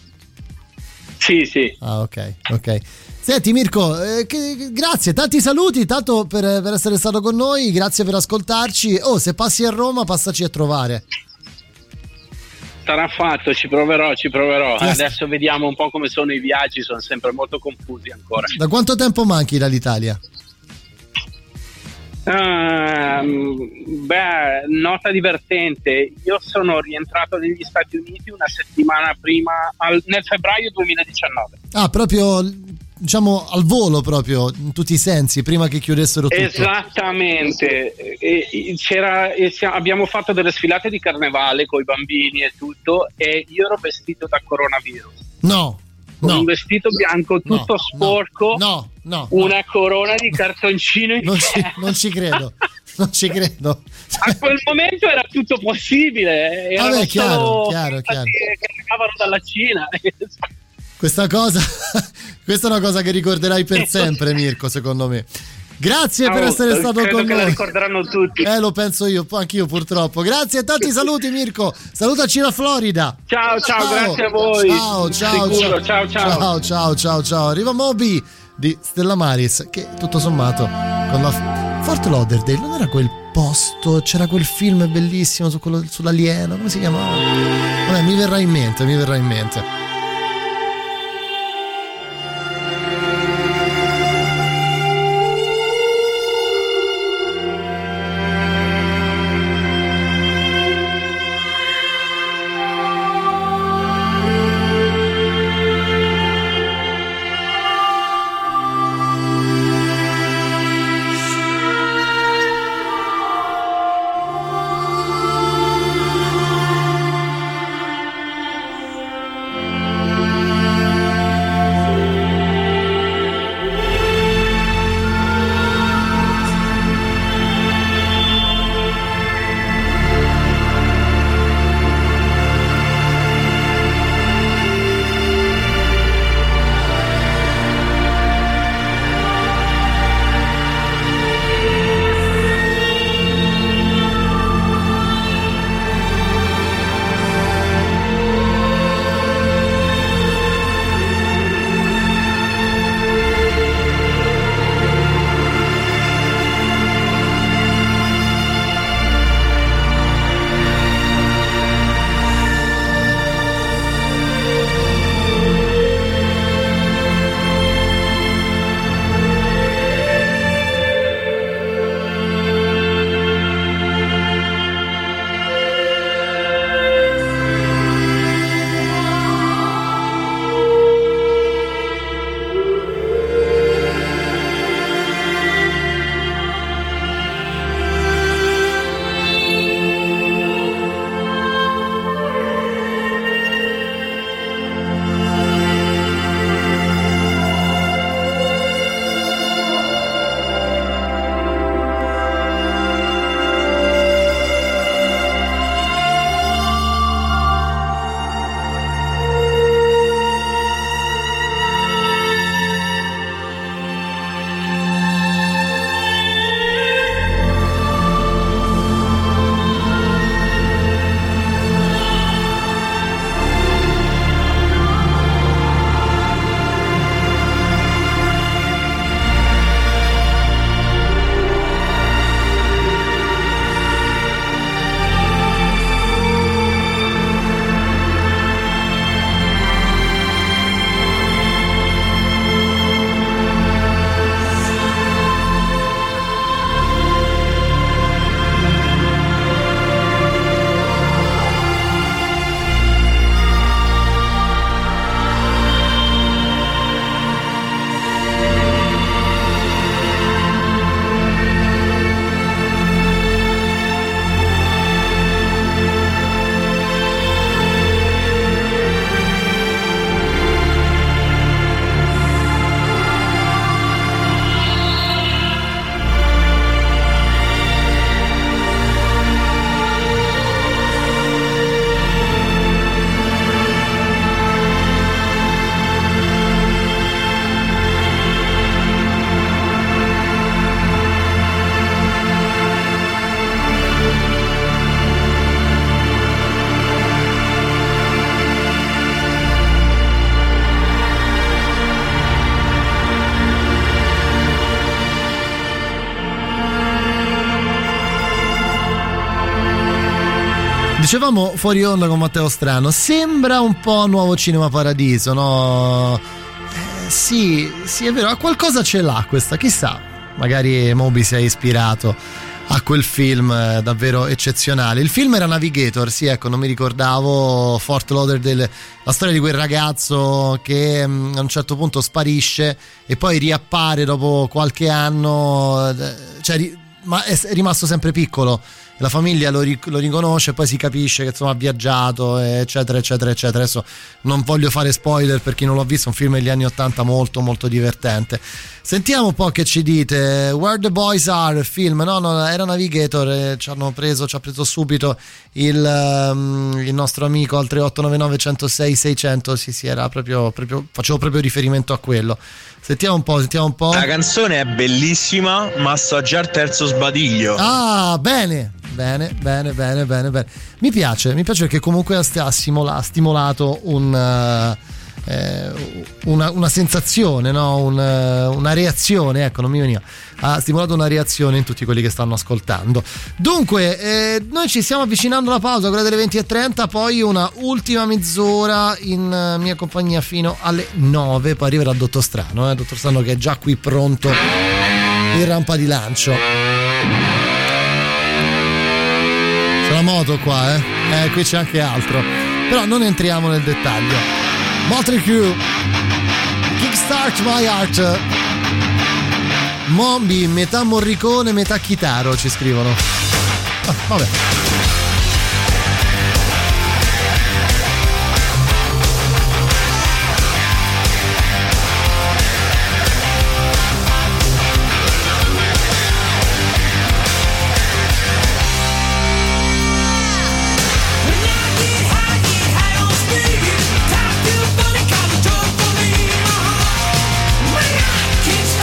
Sì. Ah, ok. Senti Mirko, grazie, tanti saluti, tanto per essere stato con noi, grazie per ascoltarci. Se passi a Roma, passaci a trovare. Sarà fatto, ci proverò. Adesso vediamo un po' come sono i viaggi, sono sempre molto confusi ancora. Da quanto tempo manchi dall'Italia? Nota divertente, io sono rientrato negli Stati Uniti una settimana prima, nel febbraio 2019. Ah, proprio, diciamo, al volo, proprio in tutti i sensi, prima che chiudessero tutto. Esattamente. Abbiamo fatto delle sfilate di carnevale con i bambini e tutto, e io ero vestito da coronavirus. No. Un vestito bianco tutto sporco, una corona di cartoncino in non ci credo. A quel momento era tutto possibile. Erano chiaro. che arrivavano dalla Cina. Questa è una cosa che ricorderai per sempre, Mirko, secondo me. Grazie per essere stato con noi. Lo ricorderanno tutti. Lo penso io, anch'io purtroppo. Grazie e tanti saluti Mirko. Salutaci la Florida. Ciao, grazie a voi. Ciao. Arriva Moby di Stella Maris, che tutto sommato con la Fort Lauderdale, non era quel posto, c'era quel film bellissimo sull'alieno, come si chiamava? Vabbè, mi verrà in mente. Dicevamo fuori onda con Matteo Strano, sembra un po' Nuovo Cinema Paradiso, no? Sì, è vero, qualcosa ce l'ha questa, chissà, magari Moby si è ispirato a quel film davvero eccezionale. Il film era Navigator, sì, ecco, non mi ricordavo. Fort Lauderdale, la storia di quel ragazzo che a un certo punto sparisce e poi riappare dopo qualche anno, cioè, ma è rimasto sempre piccolo. La famiglia lo riconosce, poi si capisce che insomma ha viaggiato, eccetera eccetera eccetera. Adesso non voglio fare spoiler per chi non l'ha visto, un film degli anni 80 molto molto divertente. Sentiamo un po' che ci dite. Where the Boys Are, film, no, era Navigator, ci ha preso subito il nostro amico al 3899 106 600. Sì, era proprio facevo proprio riferimento a quello. Sentiamo un po'. La canzone è bellissima, ma sto già al terzo sbadiglio. Ah, bene. Mi piace perché comunque ha stimolato una sensazione, no? Una reazione, ecco, non mi veniva, ha stimolato una reazione in tutti quelli che stanno ascoltando. Dunque noi ci stiamo avvicinando alla pausa, quella delle 20:30, poi una ultima mezz'ora in mia compagnia fino alle 9, poi arriverà il Dottor Strano, Dottor Strano che è già qui pronto in rampa di lancio. C'è la moto qua, qui c'è anche altro, però non entriamo nel dettaglio. Motley Crue, Kickstart My Heart. Mombi, metà Morricone, metà Chitaro, ci scrivono. Vabbè.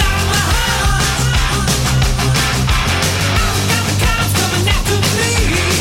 Me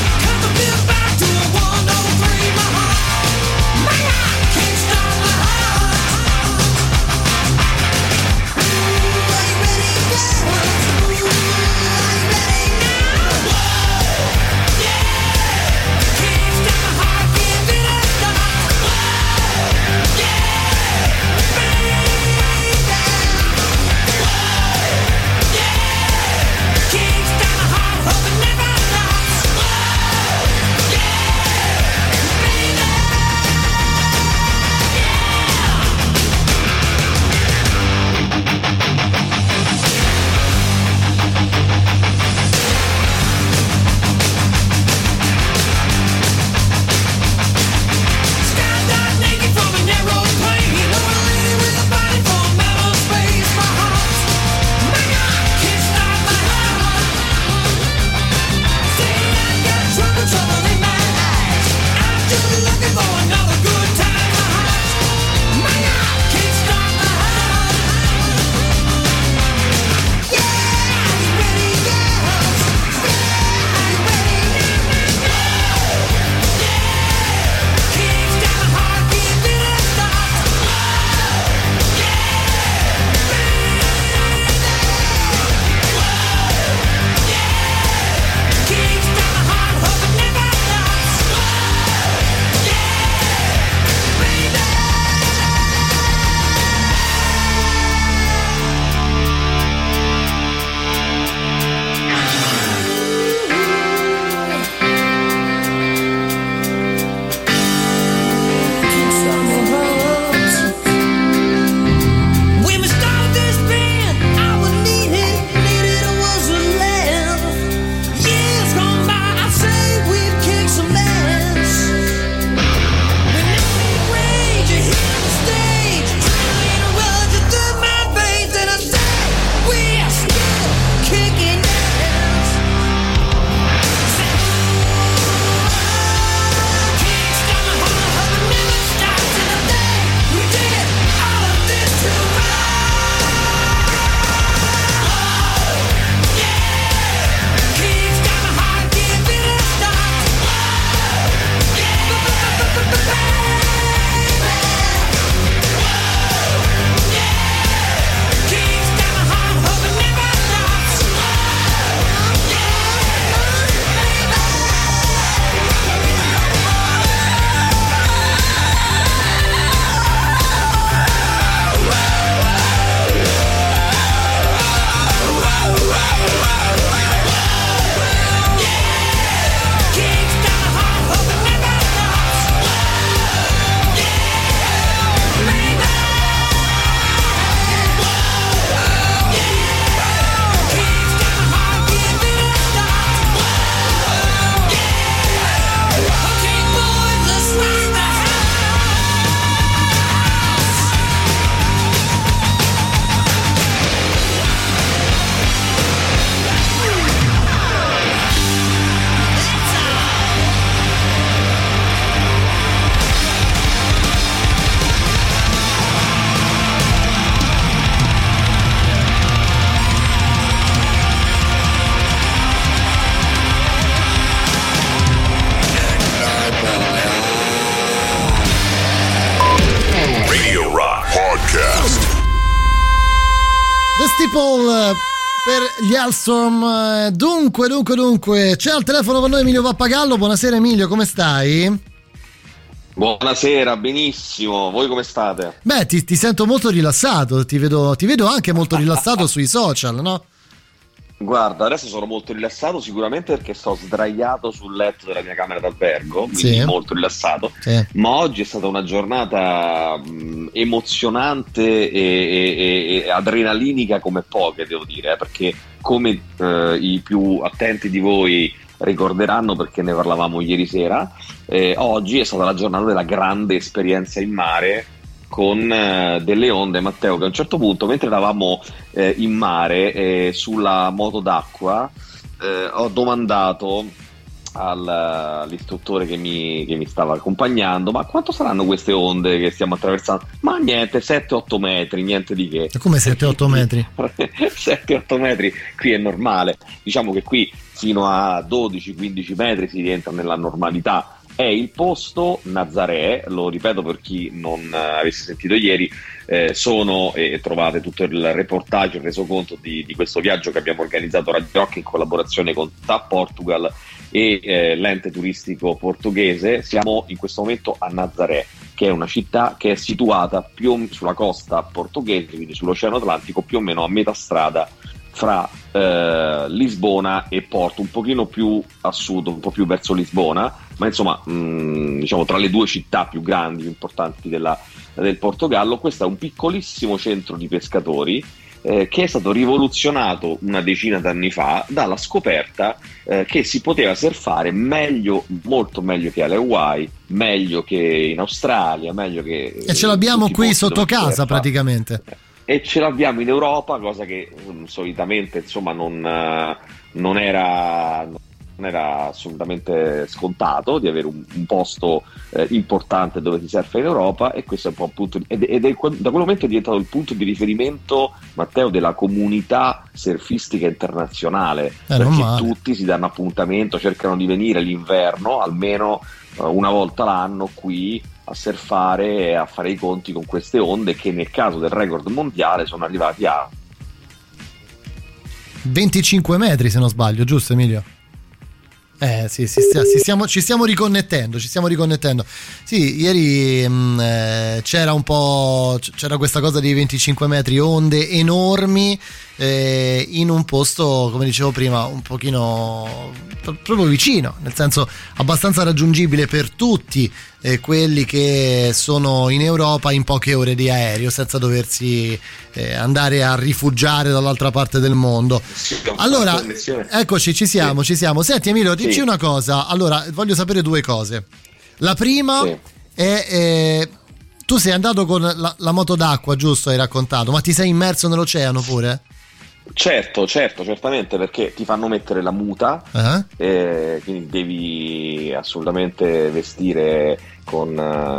Steeple per gli Alstom. Dunque, c'è al telefono con noi Emilio Pappagallo. Buonasera Emilio, come stai? Buonasera, benissimo. Voi come state? Beh, ti sento molto rilassato, ti vedo anche molto rilassato sui social, no? Guarda, adesso sono molto rilassato sicuramente perché sto sdraiato sul letto della mia camera d'albergo, quindi molto rilassato, ma oggi è stata una giornata emozionante e adrenalinica come poche, devo dire, perché come i più attenti di voi ricorderanno, perché ne parlavamo ieri sera, oggi è stata la giornata della grande esperienza in mare con delle onde, Matteo, che a un certo punto, mentre eravamo in mare sulla moto d'acqua, ho domandato all'istruttore che mi stava accompagnando: ma quanto saranno queste onde che stiamo attraversando? Ma niente, 7-8 metri, niente di che. Come 7-8 metri? 7-8 metri qui è normale, diciamo che qui fino a 12-15 metri si rientra nella normalità. È il posto Nazaré, lo ripeto per chi non avesse sentito ieri, sono, e trovate tutto il reportage, il resoconto di questo viaggio che abbiamo organizzato Radio Rock in collaborazione con TAP Portugal e l'ente turistico portoghese. Siamo in questo momento a Nazaré, che è una città che è situata più sulla costa portoghese, quindi sull'Oceano Atlantico, più o meno a metà strada fra Lisbona e Porto, un pochino più a sud, un po' più verso Lisbona, ma insomma diciamo tra le due città più grandi, più importanti del Portogallo. Questo è un piccolissimo centro di pescatori che è stato rivoluzionato una decina d'anni fa dalla scoperta che si poteva surfare meglio, molto meglio che alle Hawaii, meglio che in Australia, meglio che... E ce l'abbiamo qui sotto casa praticamente. E ce l'abbiamo in Europa, cosa che solitamente insomma non era assolutamente scontato di avere un posto importante dove si surfa in Europa, e questo è un po' appunto da quel momento è diventato il punto di riferimento, Matteo, della comunità surfistica internazionale, perché tutti si danno appuntamento, cercano di venire l'inverno almeno una volta l'anno qui a surfare e a fare i conti con queste onde che nel caso del record mondiale sono arrivati a 25 metri se non sbaglio, giusto Emilio? Sì, ci stiamo riconnettendo. Sì, ieri c'era questa cosa di 25 metri, onde enormi in un posto, come dicevo prima, un pochino proprio vicino, nel senso abbastanza raggiungibile per tutti quelli che sono in Europa in poche ore di aereo, senza doversi andare a rifugiare dall'altra parte del mondo. Allora, eccoci, ci siamo. Senti Emilio, dici una cosa. Allora, voglio sapere due cose. La prima è tu sei andato con la moto d'acqua, giusto? Hai raccontato, ma ti sei immerso nell'oceano pure? Certo, certamente, perché ti fanno mettere la muta, quindi devi assolutamente vestire con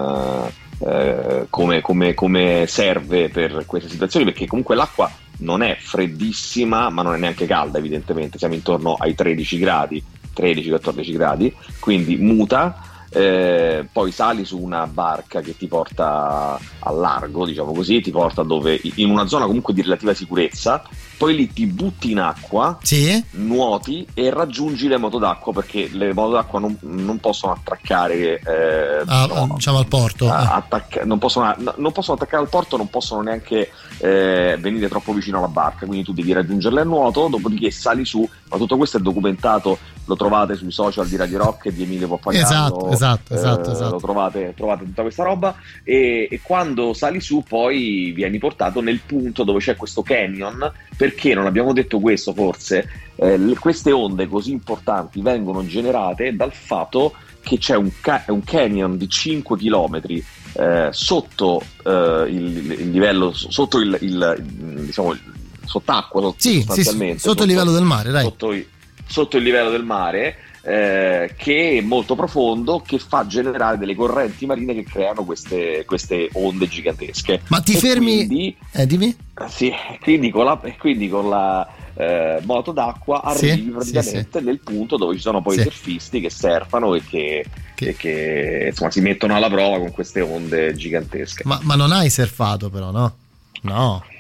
come serve per queste situazioni, perché comunque l'acqua non è freddissima ma non è neanche calda, evidentemente siamo intorno ai 13-14 gradi, quindi muta. Poi sali su una barca che ti porta al largo, diciamo così, ti porta in una zona comunque di relativa sicurezza, poi lì ti butti in acqua, nuoti e raggiungi le moto d'acqua, perché le moto d'acqua non possono attraccare diciamo al porto, non possono attaccare al porto, non possono neanche venire troppo vicino alla barca, quindi tu devi raggiungerle a nuoto, dopodiché sali su, ma tutto questo è documentato, lo trovate sui social di Radio Rock e di Emilio Pappagallo. Esatto. Lo trovate tutta questa roba, e quando sali su poi vieni portato nel punto dove c'è questo canyon, perché non abbiamo detto questo forse, queste onde così importanti vengono generate dal fatto che c'è un canyon di 5 chilometri sotto il livello, sotto diciamo sott'acqua, sostanzialmente sotto il livello del mare, dai. Sotto il livello del mare, che è molto profondo, che fa generare delle correnti marine che creano queste onde gigantesche. Ma ti fermi? Dimmi? Sì, quindi con la moto d'acqua arrivi praticamente nel punto dove ci sono poi i surfisti che surfano e che insomma si mettono alla prova con queste onde gigantesche. Ma non hai surfato però, no? No.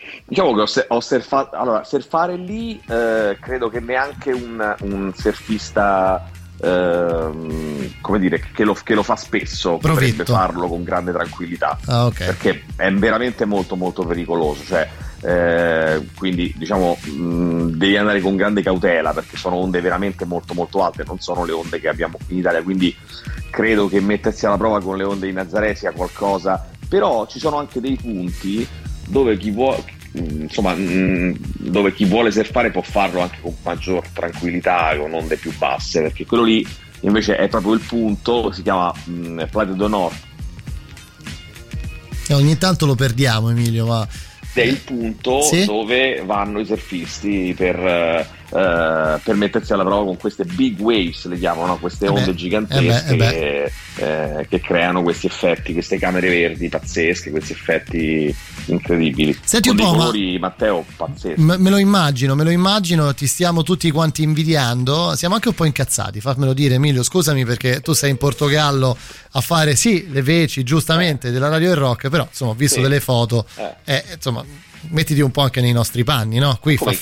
Diciamo che ho surfato. Allora, surfare lì credo che neanche un surfista come dire che lo fa spesso potrebbe farlo con grande tranquillità, okay. Perché è veramente molto molto pericoloso, cioè quindi diciamo devi andare con grande cautela, perché sono onde veramente molto molto alte, non sono le onde che abbiamo qui in Italia, quindi credo che mettersi alla prova con le onde di Nazaré sia qualcosa. Però ci sono anche dei punti dove chi vuole surfare può farlo anche con maggior tranquillità, con onde più basse, perché quello lì invece è proprio il punto, si chiama Playa del Nord. Ogni tanto lo perdiamo, Emilio, ma è il punto dove vanno i surfisti per mettersi alla prova con queste big waves, le chiamano, no? Queste onde gigantesche che creano questi effetti, queste camere verdi pazzesche, questi effetti incredibili. Senti con un po', dei colori, Matteo, pazzeschi. Me lo immagino, ti stiamo tutti quanti invidiando, siamo anche un po' incazzati, fammelo dire, Emilio, scusami, perché tu sei in Portogallo a fare le veci giustamente della Radio del Rock, però insomma ho visto delle foto insomma mettiti un po' anche nei nostri panni, no? Qui fa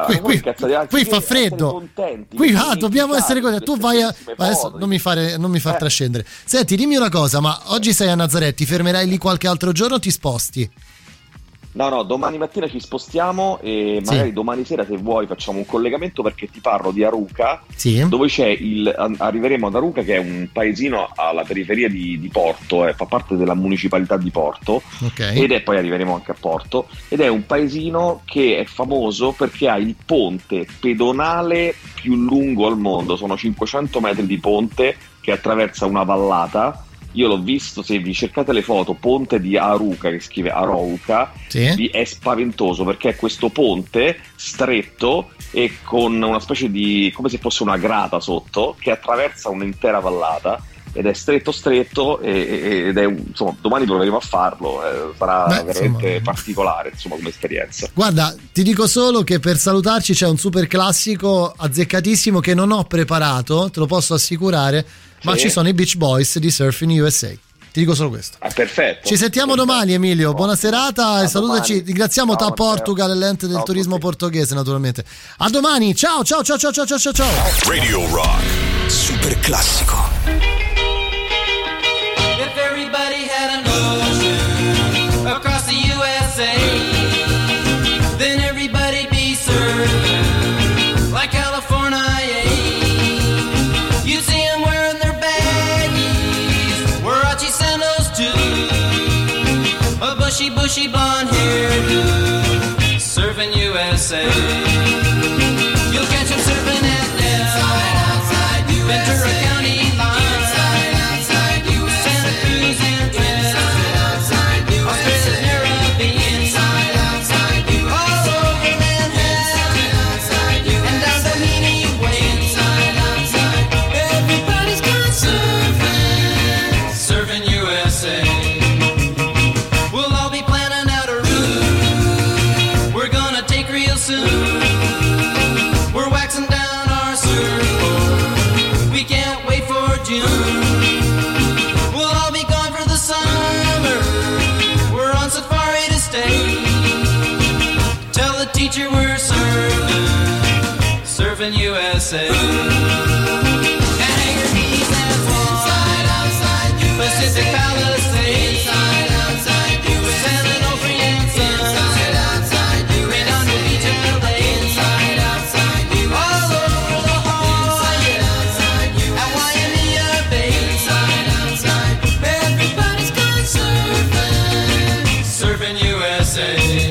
freddo, qui dobbiamo essere così. Tu vai adesso non mi far trascendere. Senti, dimmi una cosa, ma oggi sei a Nazaré, ti fermerai lì qualche altro giorno o ti sposti? No, domani mattina ci spostiamo e magari domani sera, se vuoi, facciamo un collegamento, perché ti parlo di Aruca, dove arriveremo ad Aruca, che è un paesino alla periferia di Porto, fa parte della municipalità di Porto, ed poi arriveremo anche a Porto, ed è un paesino che è famoso perché ha il ponte pedonale più lungo al mondo, sono 500 metri di ponte che attraversa una vallata. Io l'ho visto, se vi cercate le foto, ponte di Aruca, che scrive Arouca, è spaventoso, perché è questo ponte stretto e con una specie di, come se fosse una grata sotto, che attraversa un'intera vallata, ed è stretto ed è insomma, domani proveremo a farlo, sarà veramente particolare, insomma, come esperienza. Guarda, ti dico solo che per salutarci c'è un super classico azzeccatissimo che non ho preparato, te lo posso assicurare, ma ci sono i Beach Boys di Surfing USA. Ti dico solo questo. Perfetto. Ci sentiamo domani, Emilio. Buona serata e salutaci. Domani. Ringraziamo TAP Portugal e l'ente del turismo portoghese, naturalmente. A domani. Ciao. Radio Rock super classico. If everybody had an ocean across the USA, then everybody'd be surfing like California. You see them wearing their baggies, Warachi sandals too, a bushy blonde hairdo, surfing USA. You'll catch them surfing at Ventura County line, Santa Cruz and Trinidad, Australia's Caribbean, all over Manhattan, and down Doheny Way. Everybody's gone surfing USA. We'll all be planning out a route we're gonna take real soon. We're waxing down our surfboard, we can't wait for June. We'll all be gone for the summer, we're on safari to stay. Tell the teacher we're surfing USA. Hangar Keys and Swan, Pacific Palisades, San Onofre and Sun, Redondo Beach and LA, all over La Jolla, at Waimea Bay. Everybody's gone surfing USA.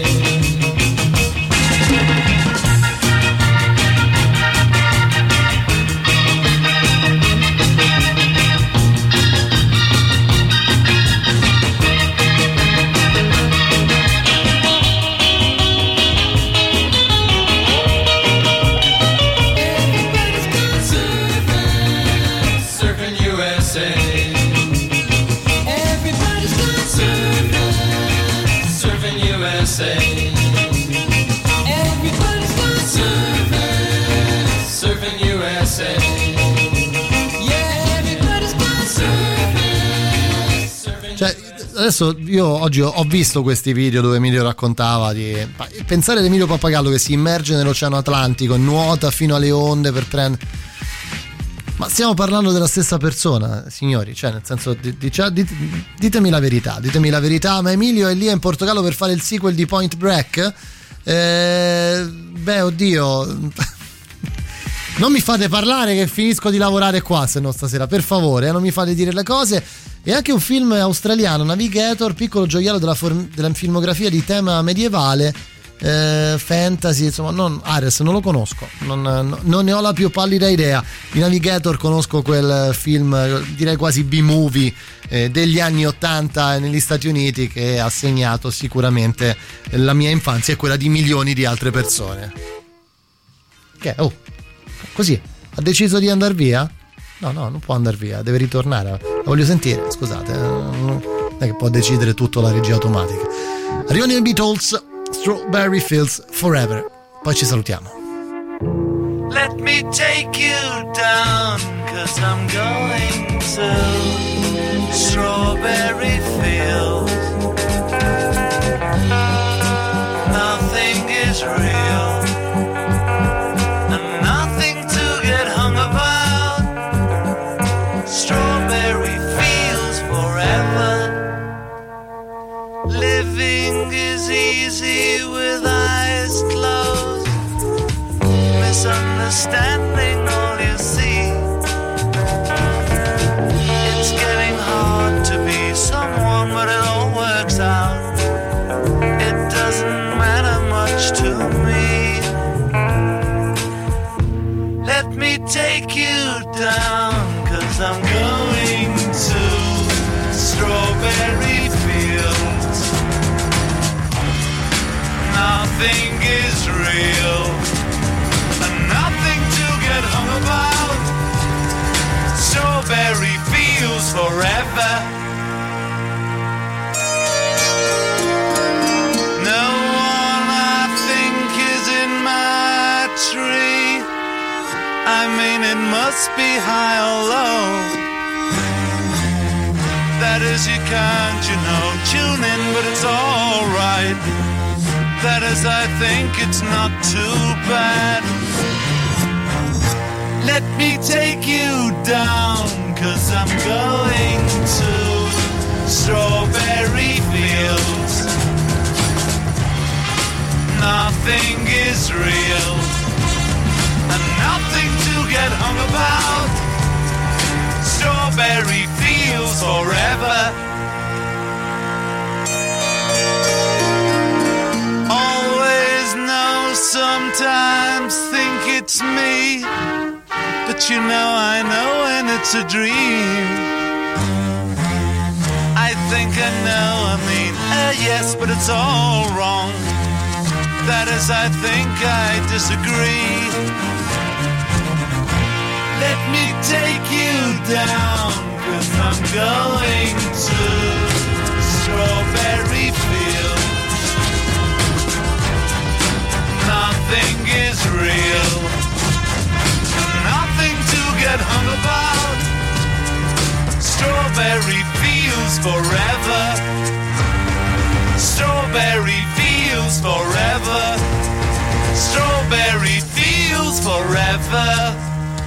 Surfing USA. Everybody's gone surfing USA. Everybody's gone surfing USA. Yeah, everybody's gone surfing. Cioè, adesso io oggi ho visto questi video dove Emilio raccontava di pensare ad Emilio Pappagallo che si immerge nell'Oceano Atlantico e nuota fino alle onde per prendere. Ma stiamo parlando della stessa persona, signori, cioè nel senso ditemi la verità, ma Emilio è lì in Portogallo per fare il sequel di Point Break? Beh, oddio, non mi fate parlare che finisco di lavorare qua, se no stasera, per favore, non mi fate dire le cose. E anche un film australiano, Navigator, piccolo gioiello della filmografia di tema medievale, fantasy, insomma, Ares non lo conosco, non ne ho la più pallida idea. Di Navigator conosco quel film, direi quasi B-movie, degli anni 80 negli Stati Uniti, che ha segnato sicuramente la mia infanzia e quella di milioni di altre persone. Che così ha deciso di andare via? No, non può andare via, deve ritornare. La voglio sentire, scusate, non è che può decidere tutto la regia automatica. Arrivano i Beatles, Strawberry Fields Forever, poi ci salutiamo. Let me take you down, 'cause I'm going to Strawberry Fields. Nothing is real, and nothing to get hung about. Strawberry Fields forever. Living is easy with eyes closed. Misunderstanding all you see. It's getting hard to be someone, but it all works out. It doesn't matter much to me. Let me take you down, 'cause I'm going to Strawberry Fields. Nothing is real, and nothing to get hung about. Strawberry Fields forever. No one I think is in my tree. I mean, it must be high or low. That is, you can't, tune in, but it's alright. That is, I think it's not too bad. Let me take you down, 'cause I'm going to Strawberry Fields. Nothing is real, and nothing to get hung about. Strawberry Fields forever. Always know, sometimes think it's me, but I know when it's a dream. I think I know, yes, but it's all wrong. That is, I think I disagree. Let me take you down, 'cause I'm going to Strawberry Fields. Nothing is real, nothing to get hung about. Strawberry Fields forever. Strawberry Fields forever. Strawberry Fields forever.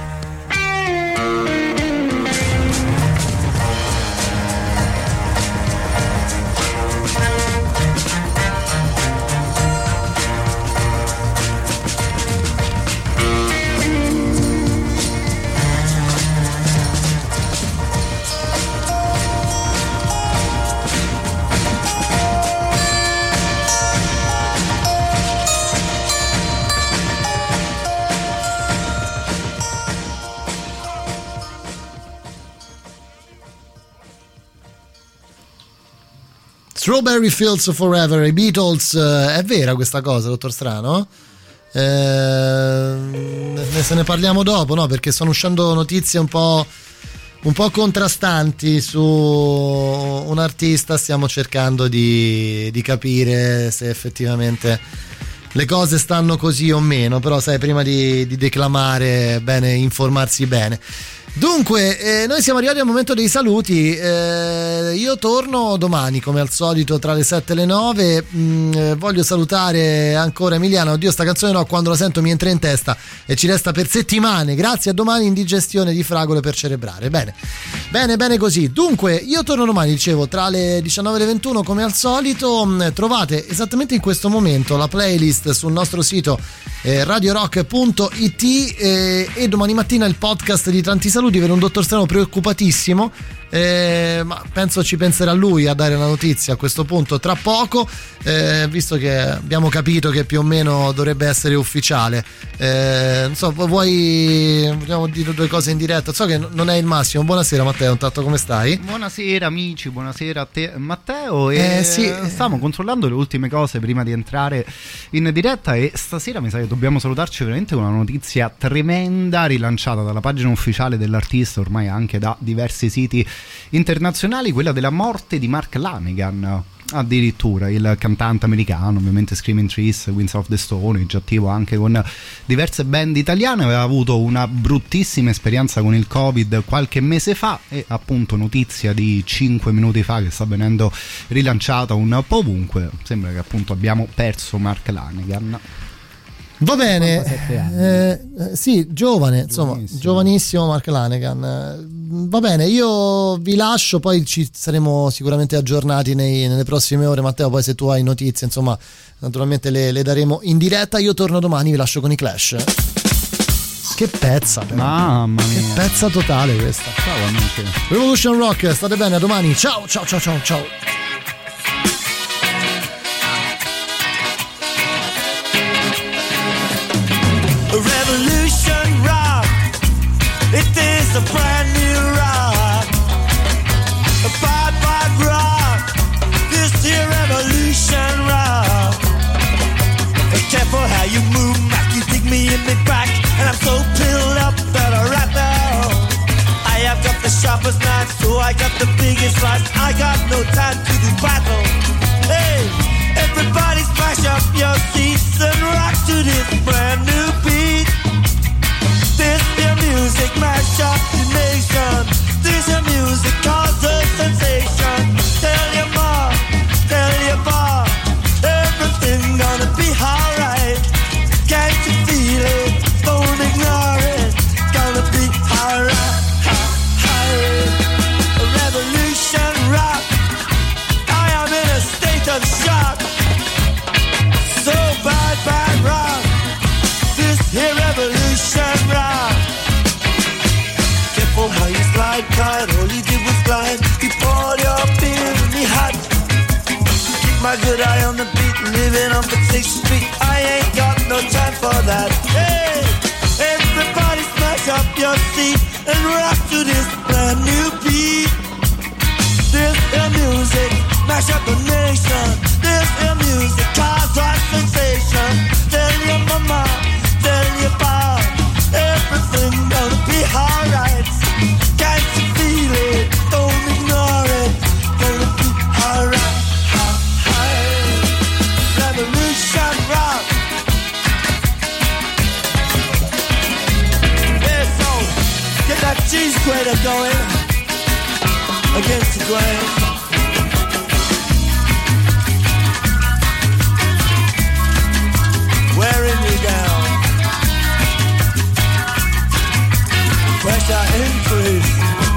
Strawberry Fields Forever, i Beatles. È vera questa cosa, dottor Strano? Se ne parliamo dopo, no? Perché sono uscendo notizie un po' contrastanti su un artista. Stiamo cercando di capire se effettivamente le cose stanno così o meno, però sai, prima di declamare è bene informarsi bene. Dunque, noi siamo arrivati al momento dei saluti. Io torno domani come al solito tra le 7 e le 9. Voglio salutare ancora Emiliano. Oddio, sta canzone no, quando la sento mi entra in testa e ci resta per settimane. Grazie, a domani, indigestione di fragole per cerebrare. Bene così. Dunque, io torno domani, dicevo, tra le 19 e le 21 come al solito. Trovate esattamente in questo momento la playlist sul nostro sito radiorock.it e domani mattina il podcast di Tanti Saluti. Vedo un dottor Strano preoccupatissimo, ma penso ci penserà lui a dare la notizia a questo punto tra poco, visto che abbiamo capito che più o meno dovrebbe essere ufficiale. Non so, vogliamo dire due cose in diretta? So che non è il massimo. Buonasera Matteo, intanto come stai? Buonasera amici, buonasera a te Matteo. Sì. Stiamo controllando le ultime cose prima di entrare in diretta e stasera mi sa che dobbiamo salutarci veramente con una notizia tremenda rilanciata dalla pagina ufficiale dell'artista, ormai anche da diversi siti internazionali, quella della morte di Mark Lanegan. Addirittura il cantante americano, ovviamente Screaming Trees, Winds of the Stone Age, attivo anche con diverse band italiane, aveva avuto una bruttissima esperienza con il Covid qualche mese fa e appunto notizia di 5 minuti fa che sta venendo rilanciata un po' ovunque. Sembra che appunto abbiamo perso Mark Lanegan. Va bene, sì, giovane, insomma, giovanissimo Mark Lanegan. Va bene, io vi lascio, poi ci saremo sicuramente aggiornati nelle prossime ore. Matteo, poi se tu hai notizie, insomma, naturalmente le daremo in diretta. Io torno domani, vi lascio con i Clash. Che pezza, però. Mamma mia. Che pezza totale questa. Ciao amici. Revolution Rock, state bene, a domani. Ciao. Revolution rock, it is a brand new rock, a bad rock, this here revolution rock. Careful how you move, Mac, you dig me in the back, and I'm so filled up that I rap now. I have got the sharpest knife, so I got the biggest slice, I got no time to do battle. Hey, everybody smash up your seats and rock to this brand new beat. This your music mash up the nation. This your music cause a sensation. Tell your mom, tell your pa, everything gonna be alright. Can't you feel it? Don't ignore it. Gonna be alright. A revolution rock. I am in a state of shock. So bad rock. This here revolution rock. Careful how you slide, tight. All you did was glide. You poured your beer in me hot. Keep my good eye on the beat, living on the 6th Street. I ain't got no time for that. Hey, everybody smash up your seat and rock to this brand new beat. This is music, mash up the nation. This is music, cause a sensation. Tell your mama, tell your pa, everything gonna be alright. Can't you feel it? Don't ignore it. Gonna be alright. Revolution rock. Yeah, so get that cheese grater going against the grain. Wearing you down. Pressure increase.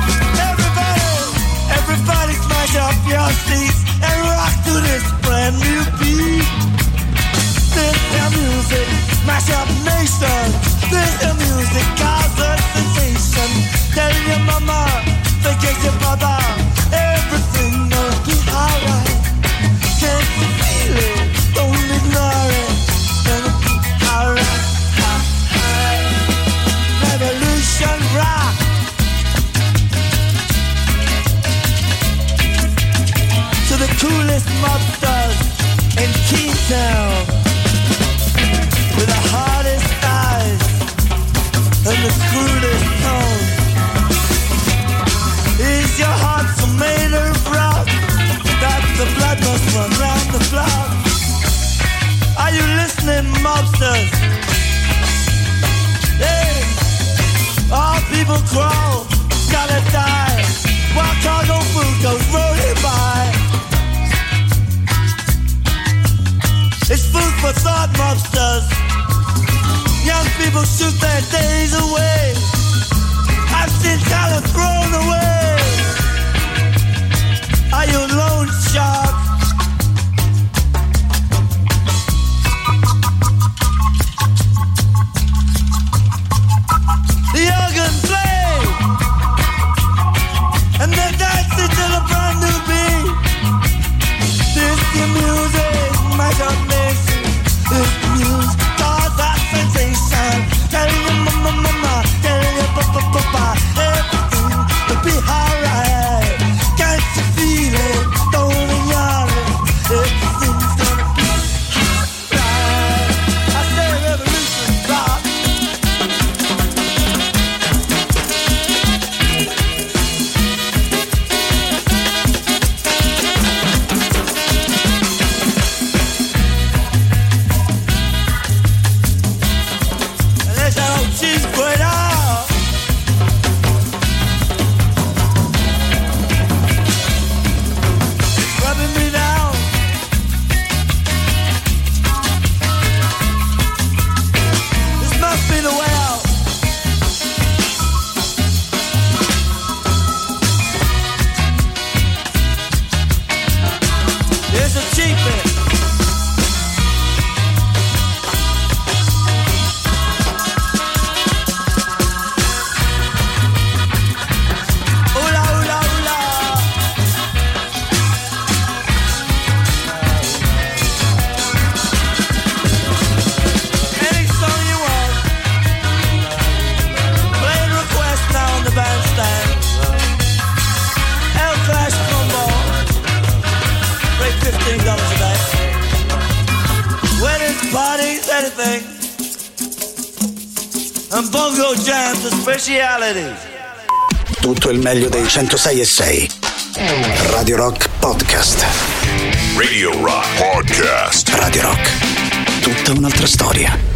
Everybody smash up your seats and rock to this brand new beat. This is music, mash up nations. This is music, cause a sensation. Tell your mama, forget your papa, everything gonna be alright. Can't you feel it? Don't ignore it. Gonna be alright. Revolution rock. To the coolest mobsters in Kingstown, with the hardest eyes and the cruelest tone. Is your heart so made of rock that the blood must run round the block? Are you listening, mobsters? Hey, all people people crawl, gotta die, while cargo food goes rolling by. It's food for thought mobsters. Young people shoot their days away. I've seen talent thrown away. Are you a loan shark? The organ play, and they're dancing to the brand new beat. This the music, my combination. This music, cause that sensation. Telling you mama, telling you papa, everything will be alright. Can't you feel it? Don't ignore it. Everything's gonna be alright. I say revolution rock. She's going out. Rubbing me down. This must be the way out. Here's a cheap bit. Parties, anything, and bongo jams are specialities. Tutto il meglio dei 106.6 Radio Rock Podcast. Radio Rock Podcast. Radio Rock, tutta un'altra storia.